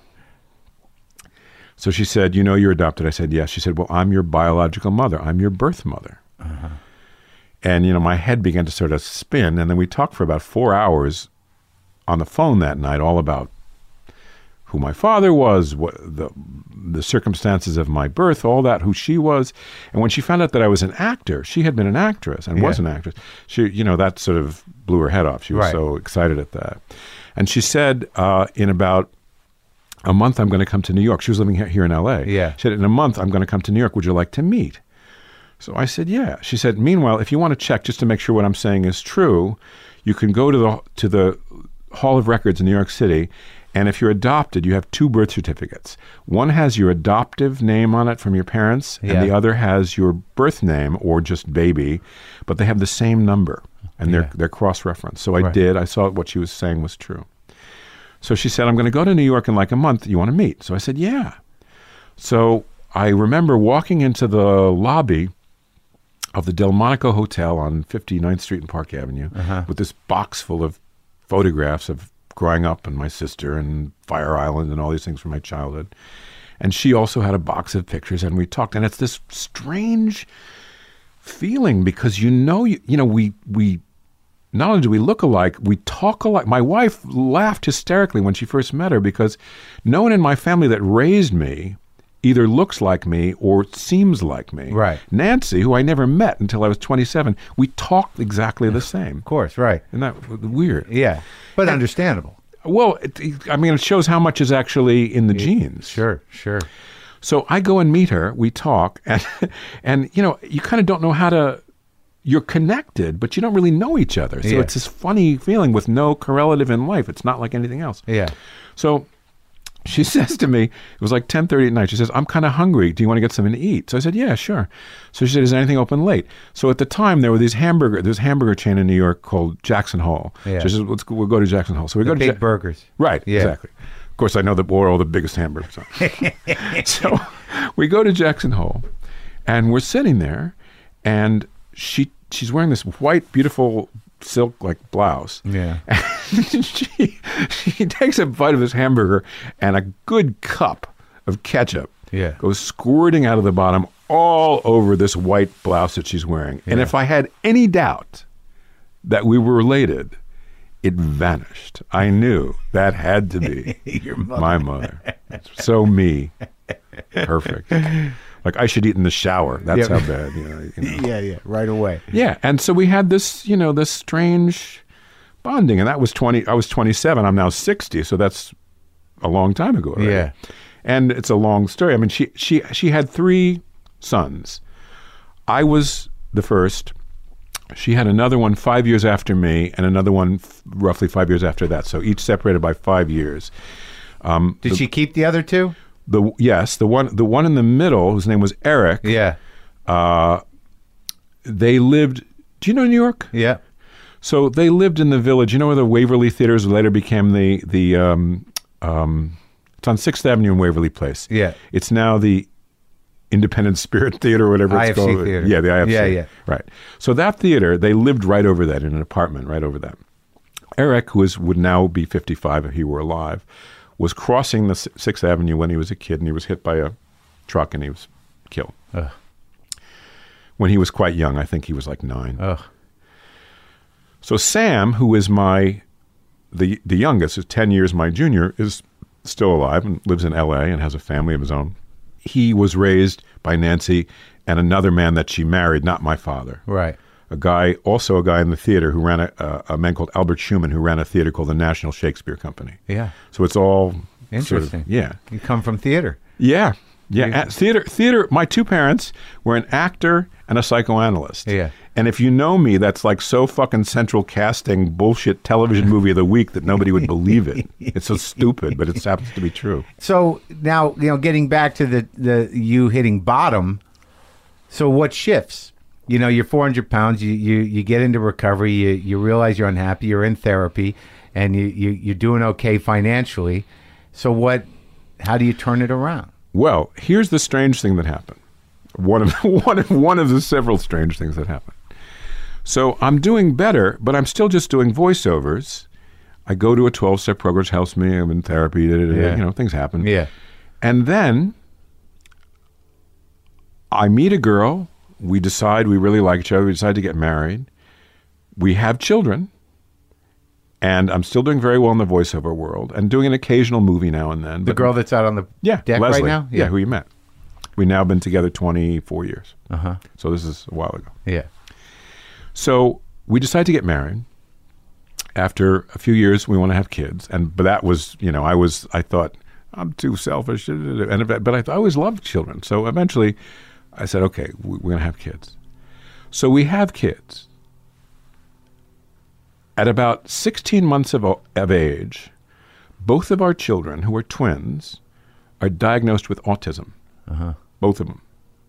S3: So she said, "You know you're adopted?" I said, "Yes." She said, "Well, I'm your biological mother. I'm your birth mother."
S1: Uh-huh.
S3: And, my head began to sort of spin. And then we talked for about 4 hours on the phone that night, all about who my father was, what the circumstances of my birth, all that, who she was. And when she found out that I was an actor, she had been an actress and was an actress. She, that sort of blew her head off. She was so excited at that. And she said, in about a month, I'm going to come to New York. She was living here in L.A.
S1: Yeah.
S3: She said, "In a month, I'm going to come to New York. Would you like to meet?" So I said, "Yeah." She said, "Meanwhile, if you want to check just to make sure what I'm saying is true, you can go to the Hall of Records in New York City, and if you're adopted, you have 2 birth certificates. One has your adoptive name on it from your parents, and the other has your birth name or just baby, but they have the same number, and they're cross-referenced." So I did. I saw what she was saying was true. So she said, "I'm going to go to New York in like a month. You want to meet?" So I said, "Yeah." So I remember walking into the lobby of the Delmonico Hotel on 59th Street and Park Avenue with this box full of photographs of growing up and my sister and Fire Island and all these things from my childhood. And she also had a box of pictures, and we talked. And it's this strange feeling because we not only do we look alike, we talk alike. My wife laughed hysterically when she first met her because no one in my family that raised me either looks like me or seems like me.
S1: Right.
S3: Nancy, who I never met until I was 27, we talked exactly the same.
S1: Of course, right.
S3: Isn't that weird?
S1: Yeah, but understandable.
S3: Well, it shows how much is actually in the genes.
S1: Sure.
S3: So I go and meet her, we talk, and you kind of don't know how to, you're connected, but you don't really know each other. So it's this funny feeling with no correlative in life. It's not like anything else.
S1: Yeah.
S3: So she says to me, it was like 10:30 at night, she says, I'm kind of hungry. Do you want to get something to eat? So I said, yeah, sure. So she said, is anything open late? So at the time, there were there's a hamburger chain in New York called Jackson Hole.
S1: Yeah.
S3: So she says, we'll go to Jackson Hole. So we go to
S1: big burgers.
S3: Right,
S1: Yeah.
S3: exactly. Of course, I know that we're all the biggest hamburgers. So we go to Jackson Hole, and we're sitting there, and she's wearing this white, beautiful silk like blouse.
S1: Yeah.
S3: And she takes a bite of this hamburger, and a good cup of ketchup goes squirting out of the bottom all over this white blouse that she's wearing. And if I had any doubt that we were related, it vanished. I knew that had to be
S1: Your mother.
S3: my mother. So me. Perfect. Like I should eat in the shower. That's how bad.
S1: Yeah, right away.
S3: Yeah, and so we had this, this strange bonding, and that was I was 27. I'm now 60, so that's a long time ago already.
S1: Yeah.
S3: And it's a long story. I mean, she had 3 sons. I was the first. She had another one 5 years after me, and another one roughly 5 years after that. So each separated by 5 years.
S1: Did she keep the other 2?
S3: The one in the middle, whose name was Eric.
S1: Yeah.
S3: They lived. Do you know New York?
S1: Yeah.
S3: So they lived in the Village. You know where the Waverly Theaters later became the it's on 6th Avenue in Waverly Place.
S1: Yeah.
S3: It's now the Independent Spirit Theater or whatever it's
S1: IFC
S3: called.
S1: Theater.
S3: Yeah, the IFC.
S1: Yeah.
S3: Right. So that theater, they lived right over that in an apartment right over that. Eric, who would now be 55 if he were alive, was crossing the 6th Avenue when he was a kid, and he was hit by a truck and he was killed.
S1: Ugh.
S3: When he was quite young. I think he was like 9.
S1: Ugh.
S3: So Sam, who is the youngest, is 10 years my junior, is still alive and lives in L.A. and has a family of his own. He was raised by Nancy and another man that she married, not my father.
S1: Right.
S3: A guy in the theater who ran a man called Albert Schumann, who ran a theater called the National Shakespeare Company.
S1: Yeah.
S3: So it's all
S1: Interesting.
S3: Yeah.
S1: You come from theater.
S3: Yeah. Yeah. Theater. My 2 parents were an actor and a psychoanalyst.
S1: Yeah.
S3: And if you know me, that's like so fucking central casting bullshit television movie of the week that nobody would believe it. It's so stupid, but it happens to be true.
S1: So now, getting back to the you hitting bottom. So what shifts? You're 400 pounds. You get into recovery. You realize you're unhappy. You're in therapy, and you're doing okay financially. So how do you turn it around?
S3: Well, here's the strange thing that happened. One of the several strange things that happened. So I'm doing better, but I'm still just doing voiceovers. I go to a 12-step program, which helps me. I'm in therapy. Things happen.
S1: Yeah.
S3: And then I meet a girl. We decide we really like each other. We decide to get married. We have children. And I'm still doing very well in the voiceover world and doing an occasional movie now and then.
S1: The girl that's out on the deck
S3: Leslie,
S1: right now?
S3: Yeah, who you met. We've now been together 24 years.
S1: Uh-huh.
S3: So this is a while ago.
S1: Yeah.
S3: So we decide to get married. After a few years, we want to have kids. But that was, I thought, I'm too selfish. But I always loved children. So eventually I said, okay, we're going to have kids. So we have kids. At about 16 months of age, both of our children, who are twins, are diagnosed with autism.
S1: Uh-huh.
S3: Both of them.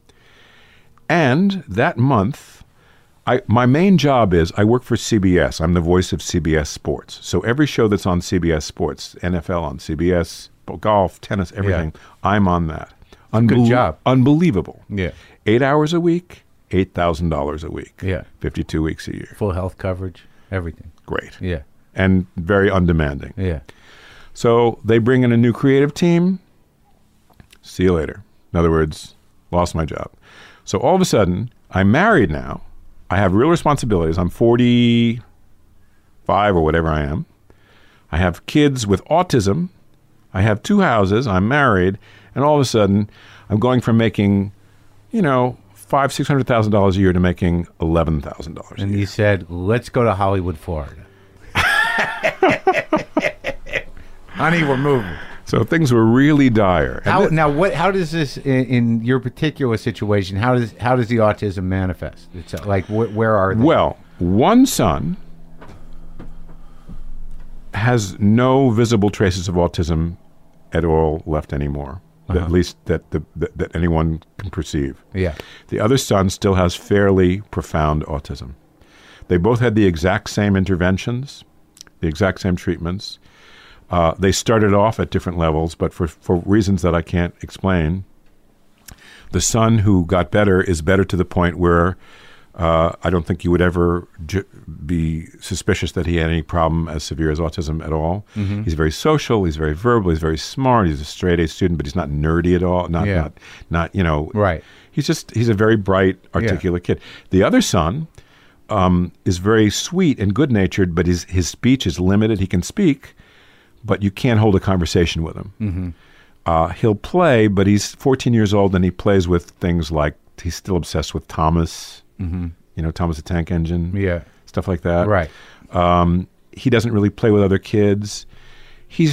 S3: And that month, my main job is I work for CBS. I'm the voice of CBS Sports. So every show that's on CBS Sports, NFL on CBS, golf, tennis, everything, I'm on that.
S1: Good job.
S3: Unbelievable.
S1: Yeah.
S3: 8 hours a week, $8,000 a week.
S1: Yeah.
S3: 52 weeks a year.
S1: Full health coverage, everything.
S3: Great.
S1: Yeah.
S3: And very undemanding.
S1: Yeah.
S3: So they bring in a new creative team. See you later. In other words, lost my job. So all of a sudden, I'm married now. I have real responsibilities. I'm 45 or whatever I am. I have kids with autism. I have 2 houses. I'm married. And all of a sudden, I'm going from making, $500,000-$600,000 a year to making $11,000 a
S1: And
S3: year.
S1: you said, let's go to Hollywood, Florida. Honey, we're moving.
S3: So things were really dire. And
S1: How does this, in your particular situation, how does the autism manifest? It's like, where are they?
S3: Well, one son has no visible traces of autism at all left anymore, at least that anyone can perceive.
S1: Yeah.
S3: The other son still has fairly profound autism. They both had the exact same interventions, the exact same treatments. They started off at different levels, but for reasons that I can't explain, the son who got better is better to the point where I don't think you would ever be suspicious that he had any problem as severe as autism at all. Mm-hmm. He's very social. He's very verbal. He's very smart. He's a straight A student, but he's not nerdy at all. Not
S1: Right.
S3: He's a very bright, articulate kid. The other son is very sweet and good natured, but his speech is limited. He can speak, but you can't hold a conversation with him. Mm-hmm. He'll play, but he's 14 years old and he plays with things like he's still obsessed with Thomas. Mm-hmm. Thomas the Tank Engine.
S1: Yeah.
S3: Stuff like that.
S1: Right.
S3: He doesn't really play with other kids. He's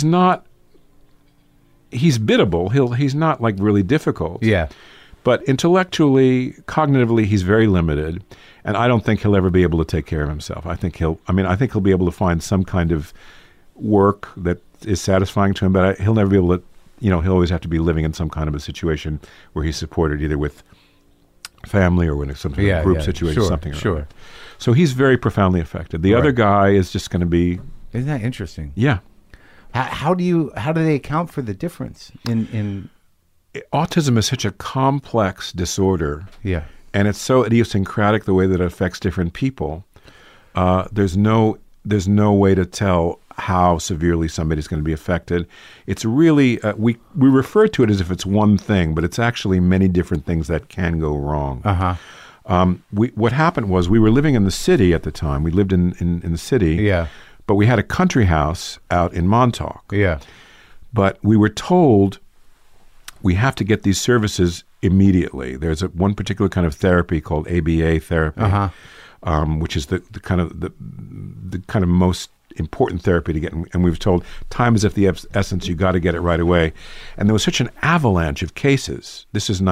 S3: biddable. He's not like really difficult.
S1: Yeah.
S3: But intellectually, cognitively, he's very limited. And I don't think he'll ever be able to take care of himself. I think he'll be able to find some kind of work that is satisfying to him, but he'll never be able to, he'll always have to be living in some kind of a situation where he's supported either with family or in some sort of group situation, something like that. So he's very profoundly affected. The other guy is just going to be...
S1: Isn't that interesting?
S3: Yeah.
S1: How do they account for the difference in...
S3: Autism is such a complex disorder.
S1: Yeah.
S3: And it's so idiosyncratic the way that it affects different people. There's no way to tell how severely somebody's going to be affected. It's really, we refer to it as if it's one thing, but it's actually many different things that can go wrong.
S1: Uh-huh.
S3: What happened was we were living in the city at the time. We lived in the city.
S1: Yeah.
S3: But we had a country house out in Montauk.
S1: Yeah.
S3: But we were told we have to get these services immediately. There's one particular kind of therapy called ABA therapy, which is the kind of most important therapy to get. And we were told time is of the essence. You got to get it right away. And there was such an avalanche of cases. This is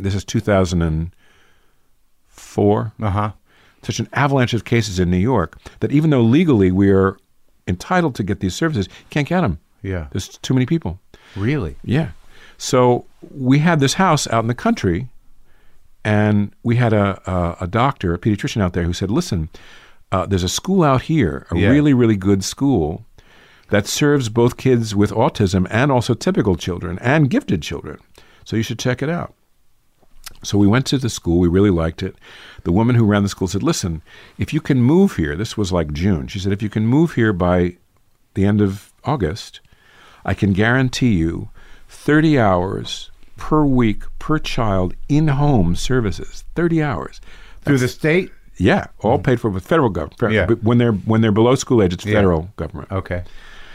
S3: 2004. Such an avalanche of cases in New York that even though legally we are entitled to get these services, you can't get them.
S1: Yeah.
S3: There's too many people.
S1: Really?
S3: Yeah. So we had this house out in the country, and we had a doctor, a pediatrician out there who said, listen, there's a school out here, a really, really good school that serves both kids with autism and also typical children and gifted children. So you should check it out. So we went to the school. We really liked it. The woman who ran the school said, listen, if you can move here, this was like June. She said, if you can move here by the end of August, I can guarantee you 30 hours per week per child in-home services. 30 hours.
S1: Through the state?
S3: Yeah, all paid for with federal government.
S1: Yeah.
S3: But when they're below school age, it's federal government.
S1: Okay.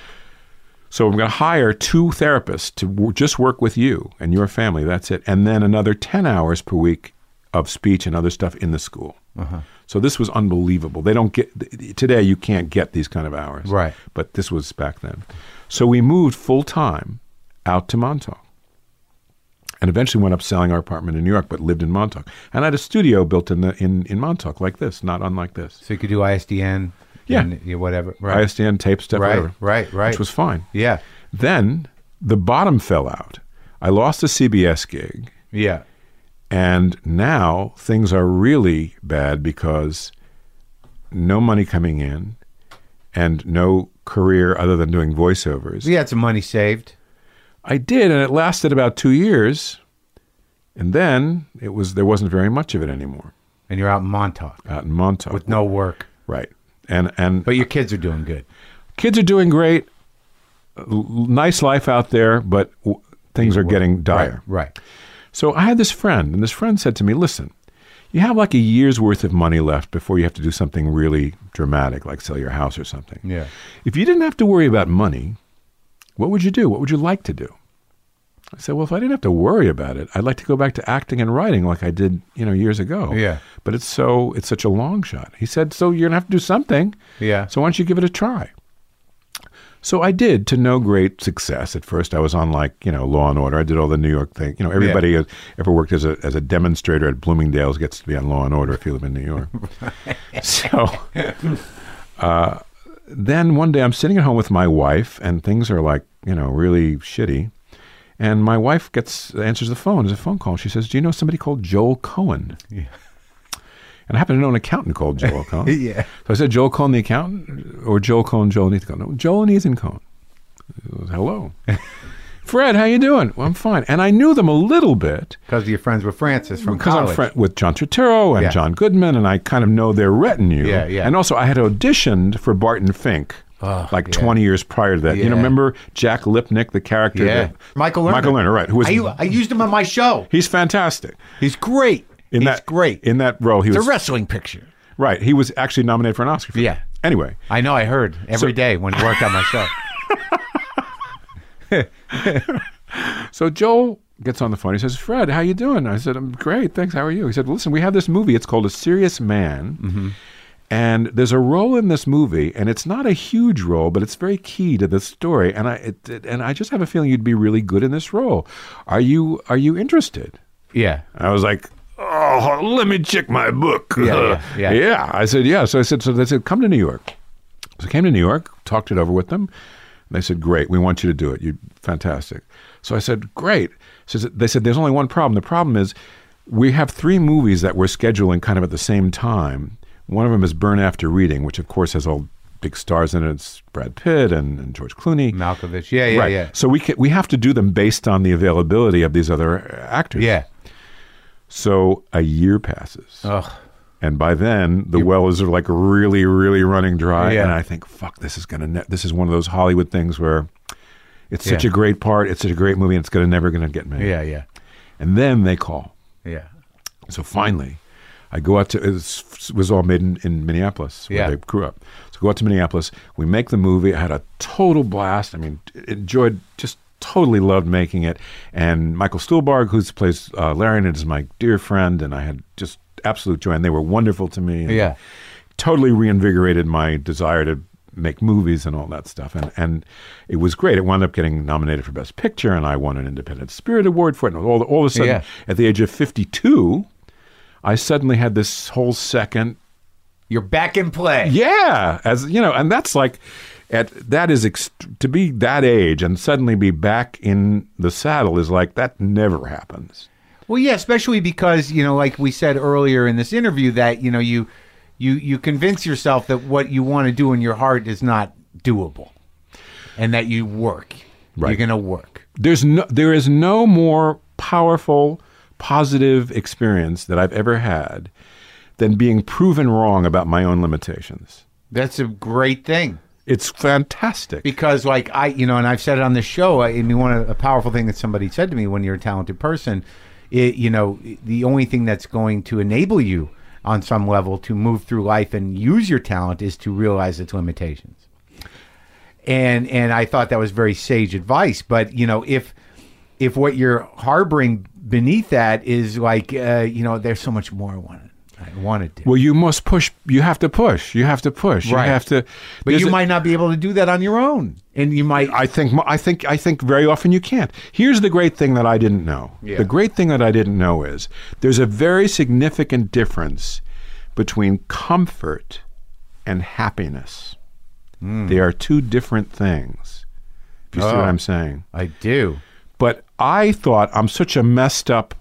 S3: So I'm going to hire 2 therapists to just work with you and your family. That's it. And then another 10 hours per week of speech and other stuff in the school. So this was unbelievable. They don't get today. You can't get these kind of hours.
S1: Right.
S3: But this was back then. So we moved full time out to Montauk, and eventually went up selling our apartment in New York, but lived in Montauk. And I had a studio built in Montauk like this, not unlike this.
S1: So you could do ISDN.
S3: Yeah.
S1: And whatever. Right.
S3: ISDN, tape stuff, whatever.
S1: Right.
S3: Which was fine.
S1: Yeah.
S3: Then the bottom fell out. I lost a CBS gig.
S1: Yeah.
S3: And now things are really bad because no money coming in and no career other than doing voiceovers.
S1: You had some money saved.
S3: I did, and it lasted about 2 years. And then there wasn't very much of it anymore.
S1: And you're out in Montauk.
S3: Out in Montauk.
S1: With no work.
S3: Right. And
S1: But your kids are doing good.
S3: Kids are doing great. Nice life out there, but things are getting dire.
S1: Right.
S3: So I had this friend, and this friend said to me, listen, you have like a year's worth of money left before you have to do something really dramatic, like sell your house or something.
S1: Yeah.
S3: If you didn't have to worry about money, what would you do? What would you like to do? I said, well, if I didn't have to worry about it, I'd like to go back to acting and writing like I did, years ago.
S1: Yeah.
S3: But it's such a long shot. He said, so you're going to have to do something.
S1: Yeah.
S3: So why don't you give it a try? So I did, to no great success. At first, I was on Law and Order. I did all the New York thing. Everybody who ever worked as a demonstrator at Bloomingdale's gets to be on Law and Order if you live in New York. So then one day I'm sitting at home with my wife, and things are really shitty. And my wife answers the phone. There's a phone call. She says, do you know somebody called Joel Cohen? Yeah. And I happen to know an accountant called Joel Cohen.
S1: Yeah.
S3: So I said, Joel Cohen the accountant? Or Joel Cohen, Joel Ethan Cohen? No, Joel and Ethan Cohen. Hello. Fred, how you doing? Well, I'm fine. And I knew them a little bit.
S1: Because you're friends with Francis from
S3: because
S1: college.
S3: I'm friends with John Turturro and John Goodman, and I kind of know their retinue.
S1: Yeah, yeah.
S3: And also, I had auditioned for Barton Fink. 20 years prior to that.
S1: Yeah.
S3: Remember Jack Lipnick, the character?
S1: Yeah. Michael Lerner.
S3: Michael Lerner, right. Who was,
S1: I used him on my show.
S3: He's fantastic.
S1: He's great. He's great.
S3: In that role, he was...
S1: It's a wrestling picture.
S3: Right. He was actually nominated for an Oscar for that. Anyway.
S1: I know. I heard every day when he worked on my show.
S3: So Joel gets on the phone. He says, Fred, how you doing? I said, I'm great. Thanks. How are you? He said, well, listen, we have this movie. It's called A Serious Man. Mm-hmm. And there's a role in this movie, and it's not a huge role, but it's very key to the story. And I just have a feeling you'd be really good in this role. Are you interested?
S1: Yeah.
S3: I was like, oh, let me check my book.
S1: Yeah.
S3: Yeah. I said, yeah. So they said, come to New York. So I came to New York, talked it over with them. And they said, great, we want you to do it. You're fantastic. So I said, great. So they said, there's only one problem. The problem is we have 3 movies that we're scheduling kind of at the same time. One of them is Burn After Reading, which of course has all big stars in it. It's Brad Pitt and George Clooney.
S1: Malkovich. Yeah.
S3: So we have to do them based on the availability of these other actors.
S1: Yeah.
S3: So a year passes.
S1: Ugh.
S3: And by then, the well is really, really running dry.
S1: Yeah.
S3: And I think, fuck, this is one of those Hollywood things where it's such a great part, it's such a great movie, and it's never going to get made.
S1: Yeah.
S3: And then they call.
S1: Yeah.
S3: So finally, I go out to, it was all made in Minneapolis, where they grew up. So I go out to Minneapolis. We make the movie. I had a total blast. I mean, totally loved making it. And Michael Stuhlbarg, who plays Larry in it, is my dear friend, and I had just absolute joy, and they were wonderful to me. And totally reinvigorated my desire to make movies and all that stuff. And it was great. It wound up getting nominated for Best Picture, and I won an Independent Spirit Award for it. And all of a sudden, at the age of 52, I suddenly had this whole second...
S1: You're back in play.
S3: Yeah. And that's to be that age and suddenly be back in the saddle is that never happens.
S1: Well, yeah, especially because, like we said earlier in this interview, that, you convince yourself that what you want to do in your heart is not doable and that you work. Right. You're going to work.
S3: There is no more powerful, positive experience that I've ever had than being proven wrong about my own limitations.
S1: That's a great thing.
S3: It's fantastic.
S1: Because and I've said it on this show, a powerful thing that somebody said to me, when you're a talented person, the only thing that's going to enable you on some level to move through life and use your talent is to realize its limitations. And I thought that was very sage advice. But, if what you're harboring beneath that is there's so much more I want to do.
S3: Well, you must push. You have to push. You have to push.
S1: Right.
S3: You have to.
S1: But you might not be able to do that on your own. And you might.
S3: I think very often you can't. Here's the great thing that I didn't know.
S1: Yeah.
S3: The great thing that I didn't know is there's a very significant difference between comfort and happiness. They are 2 different things. If you see what I'm saying.
S1: I do.
S3: But I thought, I'm such a messed up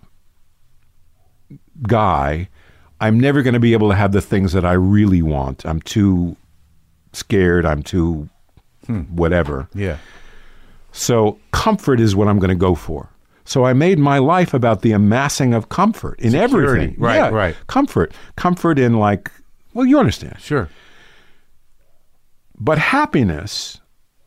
S3: guy, I'm never going to be able to have the things that I really want. I'm too scared. I'm too whatever.
S1: Yeah.
S3: So comfort is what I'm going to go for. So I made my life about the amassing of comfort in
S1: Security.
S3: everything.
S1: Right, right.
S3: Comfort in well, you understand.
S1: Sure.
S3: But happiness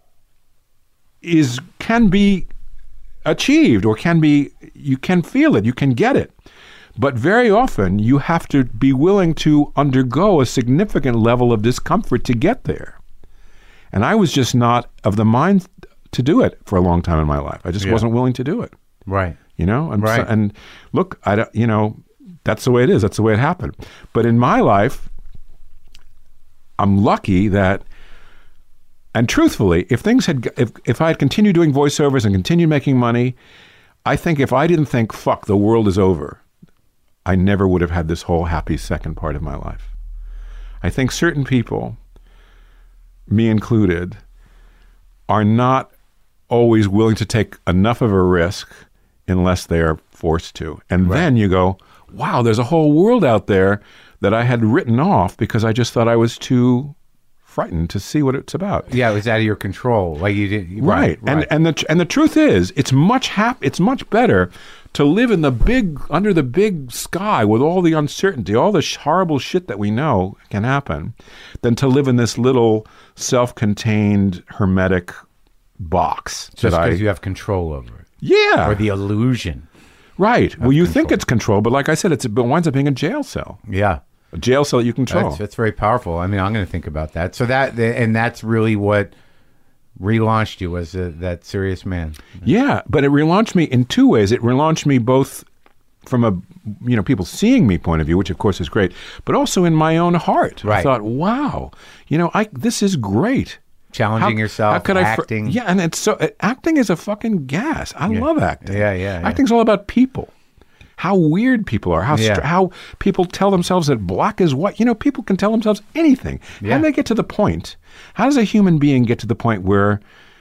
S3: can be achieved, or you can feel it, you can get it. But very often you have to be willing to undergo a significant level of discomfort to get there. And I was just not of the mind to do it for a long time in my life. I just wasn't willing to do it.
S1: Right.
S3: You know, and
S1: Right.
S3: and look, I don't, you know, that's the way it is. That's the way it happened. But in my life, I'm lucky that, and truthfully, if I had continued doing voiceovers and continued making money, I think if I didn't think, fuck, the world is over, I never would have had this whole happy second part of my life. I think certain people, me included, are not always willing to take enough of a risk unless they are forced to. And then you go, wow, there's a whole world out there that I had written off because I just thought I was too frightened to see what it's about.
S1: Yeah, it was out of your control. Like you did.
S3: Right. And the truth is, it's much better to live in under the big sky with all the uncertainty, all the horrible shit that we know can happen, than to live in this little self-contained hermetic box.
S1: Just because you have control over it.
S3: Yeah.
S1: Or the illusion.
S3: Right. Well, you think it's control, but like I said, it winds up being a jail cell.
S1: Yeah.
S3: A jail cell that you control.
S1: That's very powerful. I mean, I'm going to think about that. So that's really what relaunched you as that serious man.
S3: Yeah, but it relaunched me in two ways. It relaunched me both from a people seeing me point of view, which of course is great, but also in my own heart.
S1: Right.
S3: I thought, wow, this is great.
S1: Challenging yourself,
S3: how could
S1: acting.
S3: Yeah, and it's acting is a fucking gas. I love acting.
S1: Yeah.
S3: Acting's all about people. How weird people are. How people tell themselves that black is white. People can tell themselves anything.
S1: Yeah.
S3: How do they get to the point? How does a human being get to the point where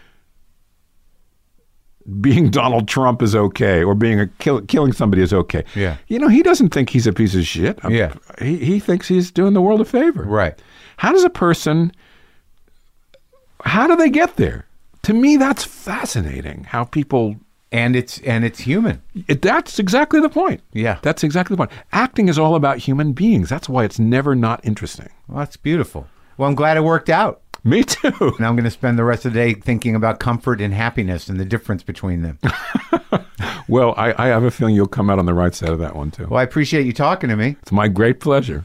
S3: being Donald Trump is okay, or being killing somebody is okay?
S1: Yeah.
S3: He doesn't think he's a piece of shit.
S1: Yeah.
S3: He thinks he's doing the world a favor.
S1: Right.
S3: How do they get there? To me, that's fascinating. How people...
S1: And it's human.
S3: That's exactly the point.
S1: Yeah.
S3: That's exactly the point. Acting is all about human beings. That's why it's never not interesting.
S1: Well, that's beautiful. Well, I'm glad it worked out.
S3: Me too.
S1: Now I'm going to spend the rest of the day thinking about comfort and happiness and the difference between them.
S3: Well, I have a feeling you'll come out on the right side of that one too.
S1: Well, I appreciate you talking to me.
S3: It's my great pleasure.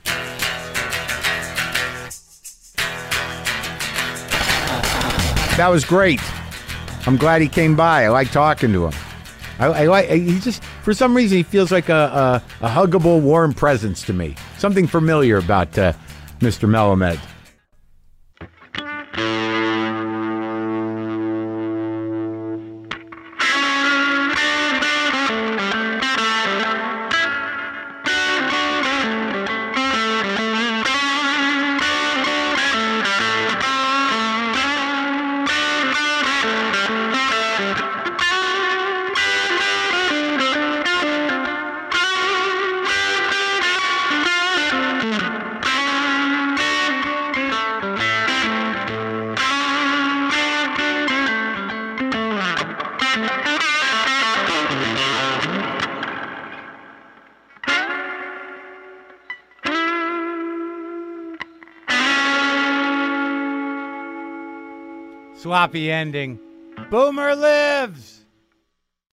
S1: That was great. I'm glad he came by. I like talking to him. I like. He just, for some reason, he feels like a huggable, warm presence to me. Something familiar about Mr. Melamed. Sloppy ending. Boomer lives!